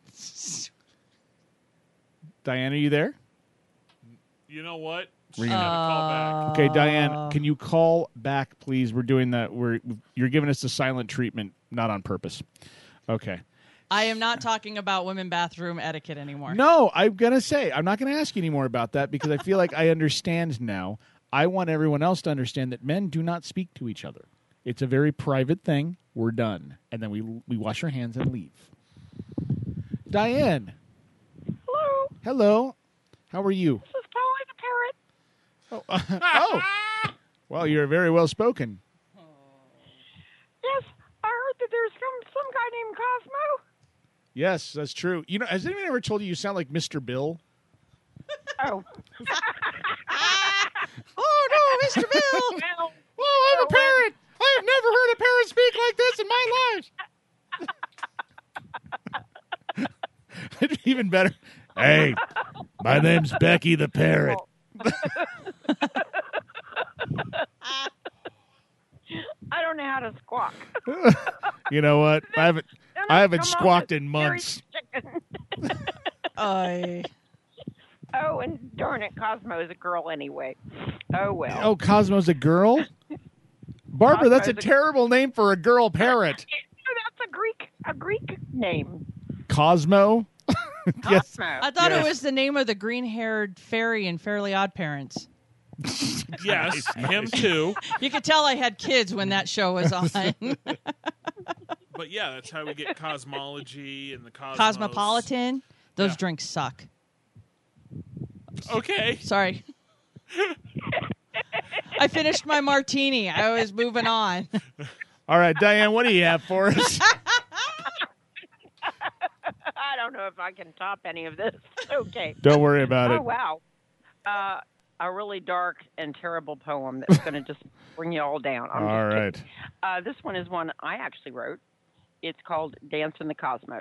Diane, are you there? You know what? We're gonna have to call back. Okay, Diane, can you call back, please? We're doing that. You're giving us the silent treatment, not on purpose. Okay. I am not talking about women bathroom etiquette anymore. No, I'm going to say, I'm not going to ask you anymore about that because I feel like I understand now. I want everyone else to understand that men do not speak to each other. It's a very private thing. We're done. And then we wash our hands and leave. Diane. Hello. Hello. How are you? This is Polly the parrot. Oh. Well, you're very well spoken. Yes, I heard that there's some guy named Cosmo. Yes, that's true. You know, has anyone ever told you sound like Mr. Bill? Oh. Oh, no, Mr. Bill. Oh, I'm a parrot. I have never heard a parrot speak like this in my even better. Hey, my name's Becky the Parrot. I don't know how to squawk. You know what? I haven't squawked in months. Oh, and darn it, Cosmo is a girl anyway. Oh, well. Oh, Cosmo's a girl? Barbara, that's a terrible name for a girl parrot. That's a Greek name. Cosmo? Yes. Cosmo. I thought it was the name of the green-haired fairy in Fairly Odd Parents. Yes, him too. You could tell I had kids when that show was on. But yeah, that's how we get cosmology and the cosmos. Cosmopolitan. Those drinks suck. Okay. Sorry. I finished my martini. I was moving on. All right, Diane, what do you have for us? I don't know if I can top any of this. Okay. Don't worry about it. Oh, wow. A really dark and terrible poem that's going to just bring you all down. All right. This one is one I actually wrote. It's called Dance in the Cosmos.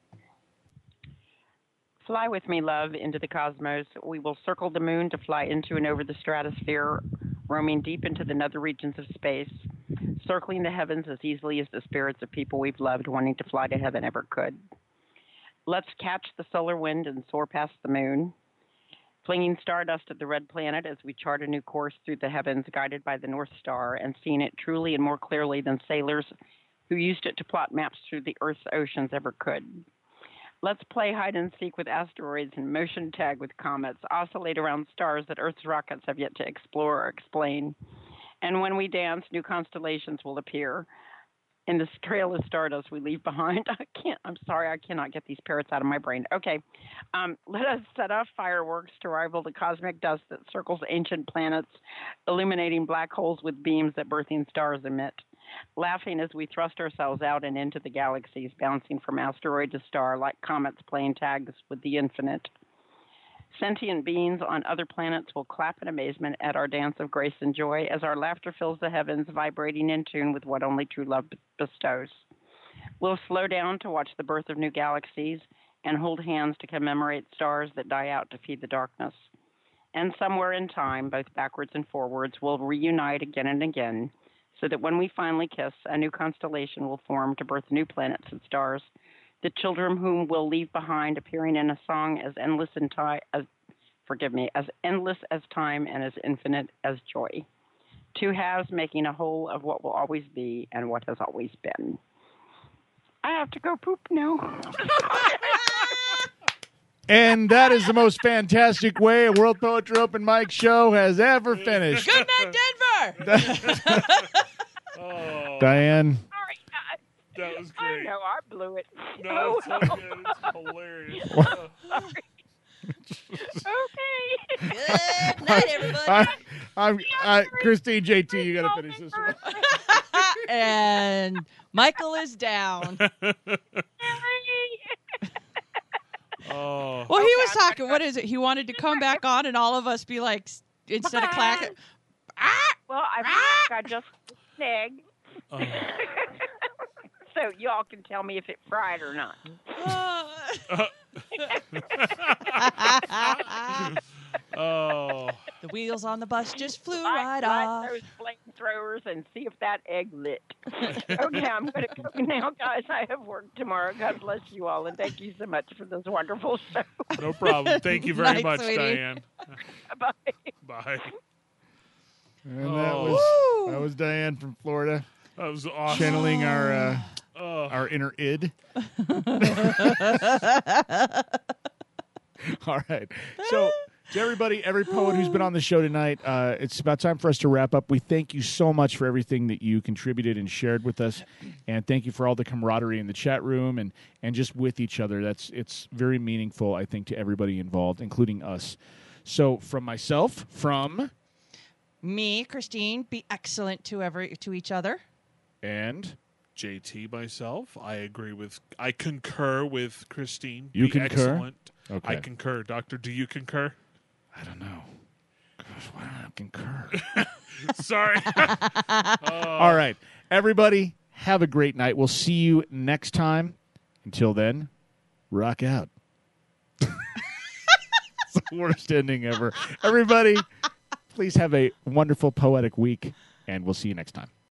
Fly with me, love, into the cosmos. We will circle the moon to fly into and over the stratosphere, roaming deep into the nether regions of space, circling the heavens as easily as the spirits of people we've loved wanting to fly to heaven ever could. Let's catch the solar wind and soar past the moon, flinging stardust at the red planet as we chart a new course through the heavens guided by the North Star and seeing it truly and more clearly than sailors who used it to plot maps through the Earth's oceans ever could. Let's play hide and seek with asteroids and motion tag with comets, oscillate around stars that Earth's rockets have yet to explore or explain. And when we dance, new constellations will appear. In the trail of stardust we leave behind. I'm sorry, I cannot get these parrots out of my brain. Okay. Let us set off fireworks to rival the cosmic dust that circles ancient planets, illuminating black holes with beams that birthing stars emit. Laughing as we thrust ourselves out and into the galaxies, bouncing from asteroid to star like comets playing tags with the infinite. Sentient beings on other planets will clap in amazement at our dance of grace and joy as our laughter fills the heavens, vibrating in tune with what only true love bestows. We'll slow down to watch the birth of new galaxies and hold hands to commemorate stars that die out to feed the darkness. And somewhere in time, both backwards and forwards, we'll reunite again and again, so that when we finally kiss, a new constellation will form to birth new planets and stars, the children whom we'll leave behind appearing in a song as endless as endless as time and as infinite as joy. Two halves making a whole of what will always be and what has always been. I have to go poop now. And that is the most fantastic way a World Poetry Open Mic show has ever finished. Good night, Denver! Diane. That was great. I know, I blew it. No, it's so good. It's hilarious. Sorry. Okay. Good night, everybody. Christine, JT, you got to finish this one. And Michael is down. Oh. Well, he was talking. What is it? He wanted to come back on, and all of us be like, instead of clacking. Well, I feel like I just snagged. So y'all can tell me if it fried or not. Oh. The wheels on the bus just flew Light off. those flamethrowers and see if that egg lit. Okay, I'm going to go now, guys. I have work tomorrow. God bless you all, and thank you so much for this wonderful show. No problem. Thank you very Night, much, sweetie. Diane. Bye. Bye. And that was Diane from Florida. That was awesome. Channeling our inner id. All right. So, to everybody, every poet who's been on the show tonight, it's about time for us to wrap up. We thank you so much for everything that you contributed and shared with us, and thank you for all the camaraderie in the chat room and just with each other. It's very meaningful, I think, to everybody involved, including us. So, from myself, from me, Christine, be excellent to each other, and JT, myself, I concur with Christine. You Be concur? Excellent. Okay. I concur. Doctor, do you concur? I don't know. Gosh, why don't I concur? Sorry. All right. Everybody, have a great night. We'll see you next time. Until then, rock out. the worst ending ever. Everybody, please have a wonderful poetic week, and we'll see you next time.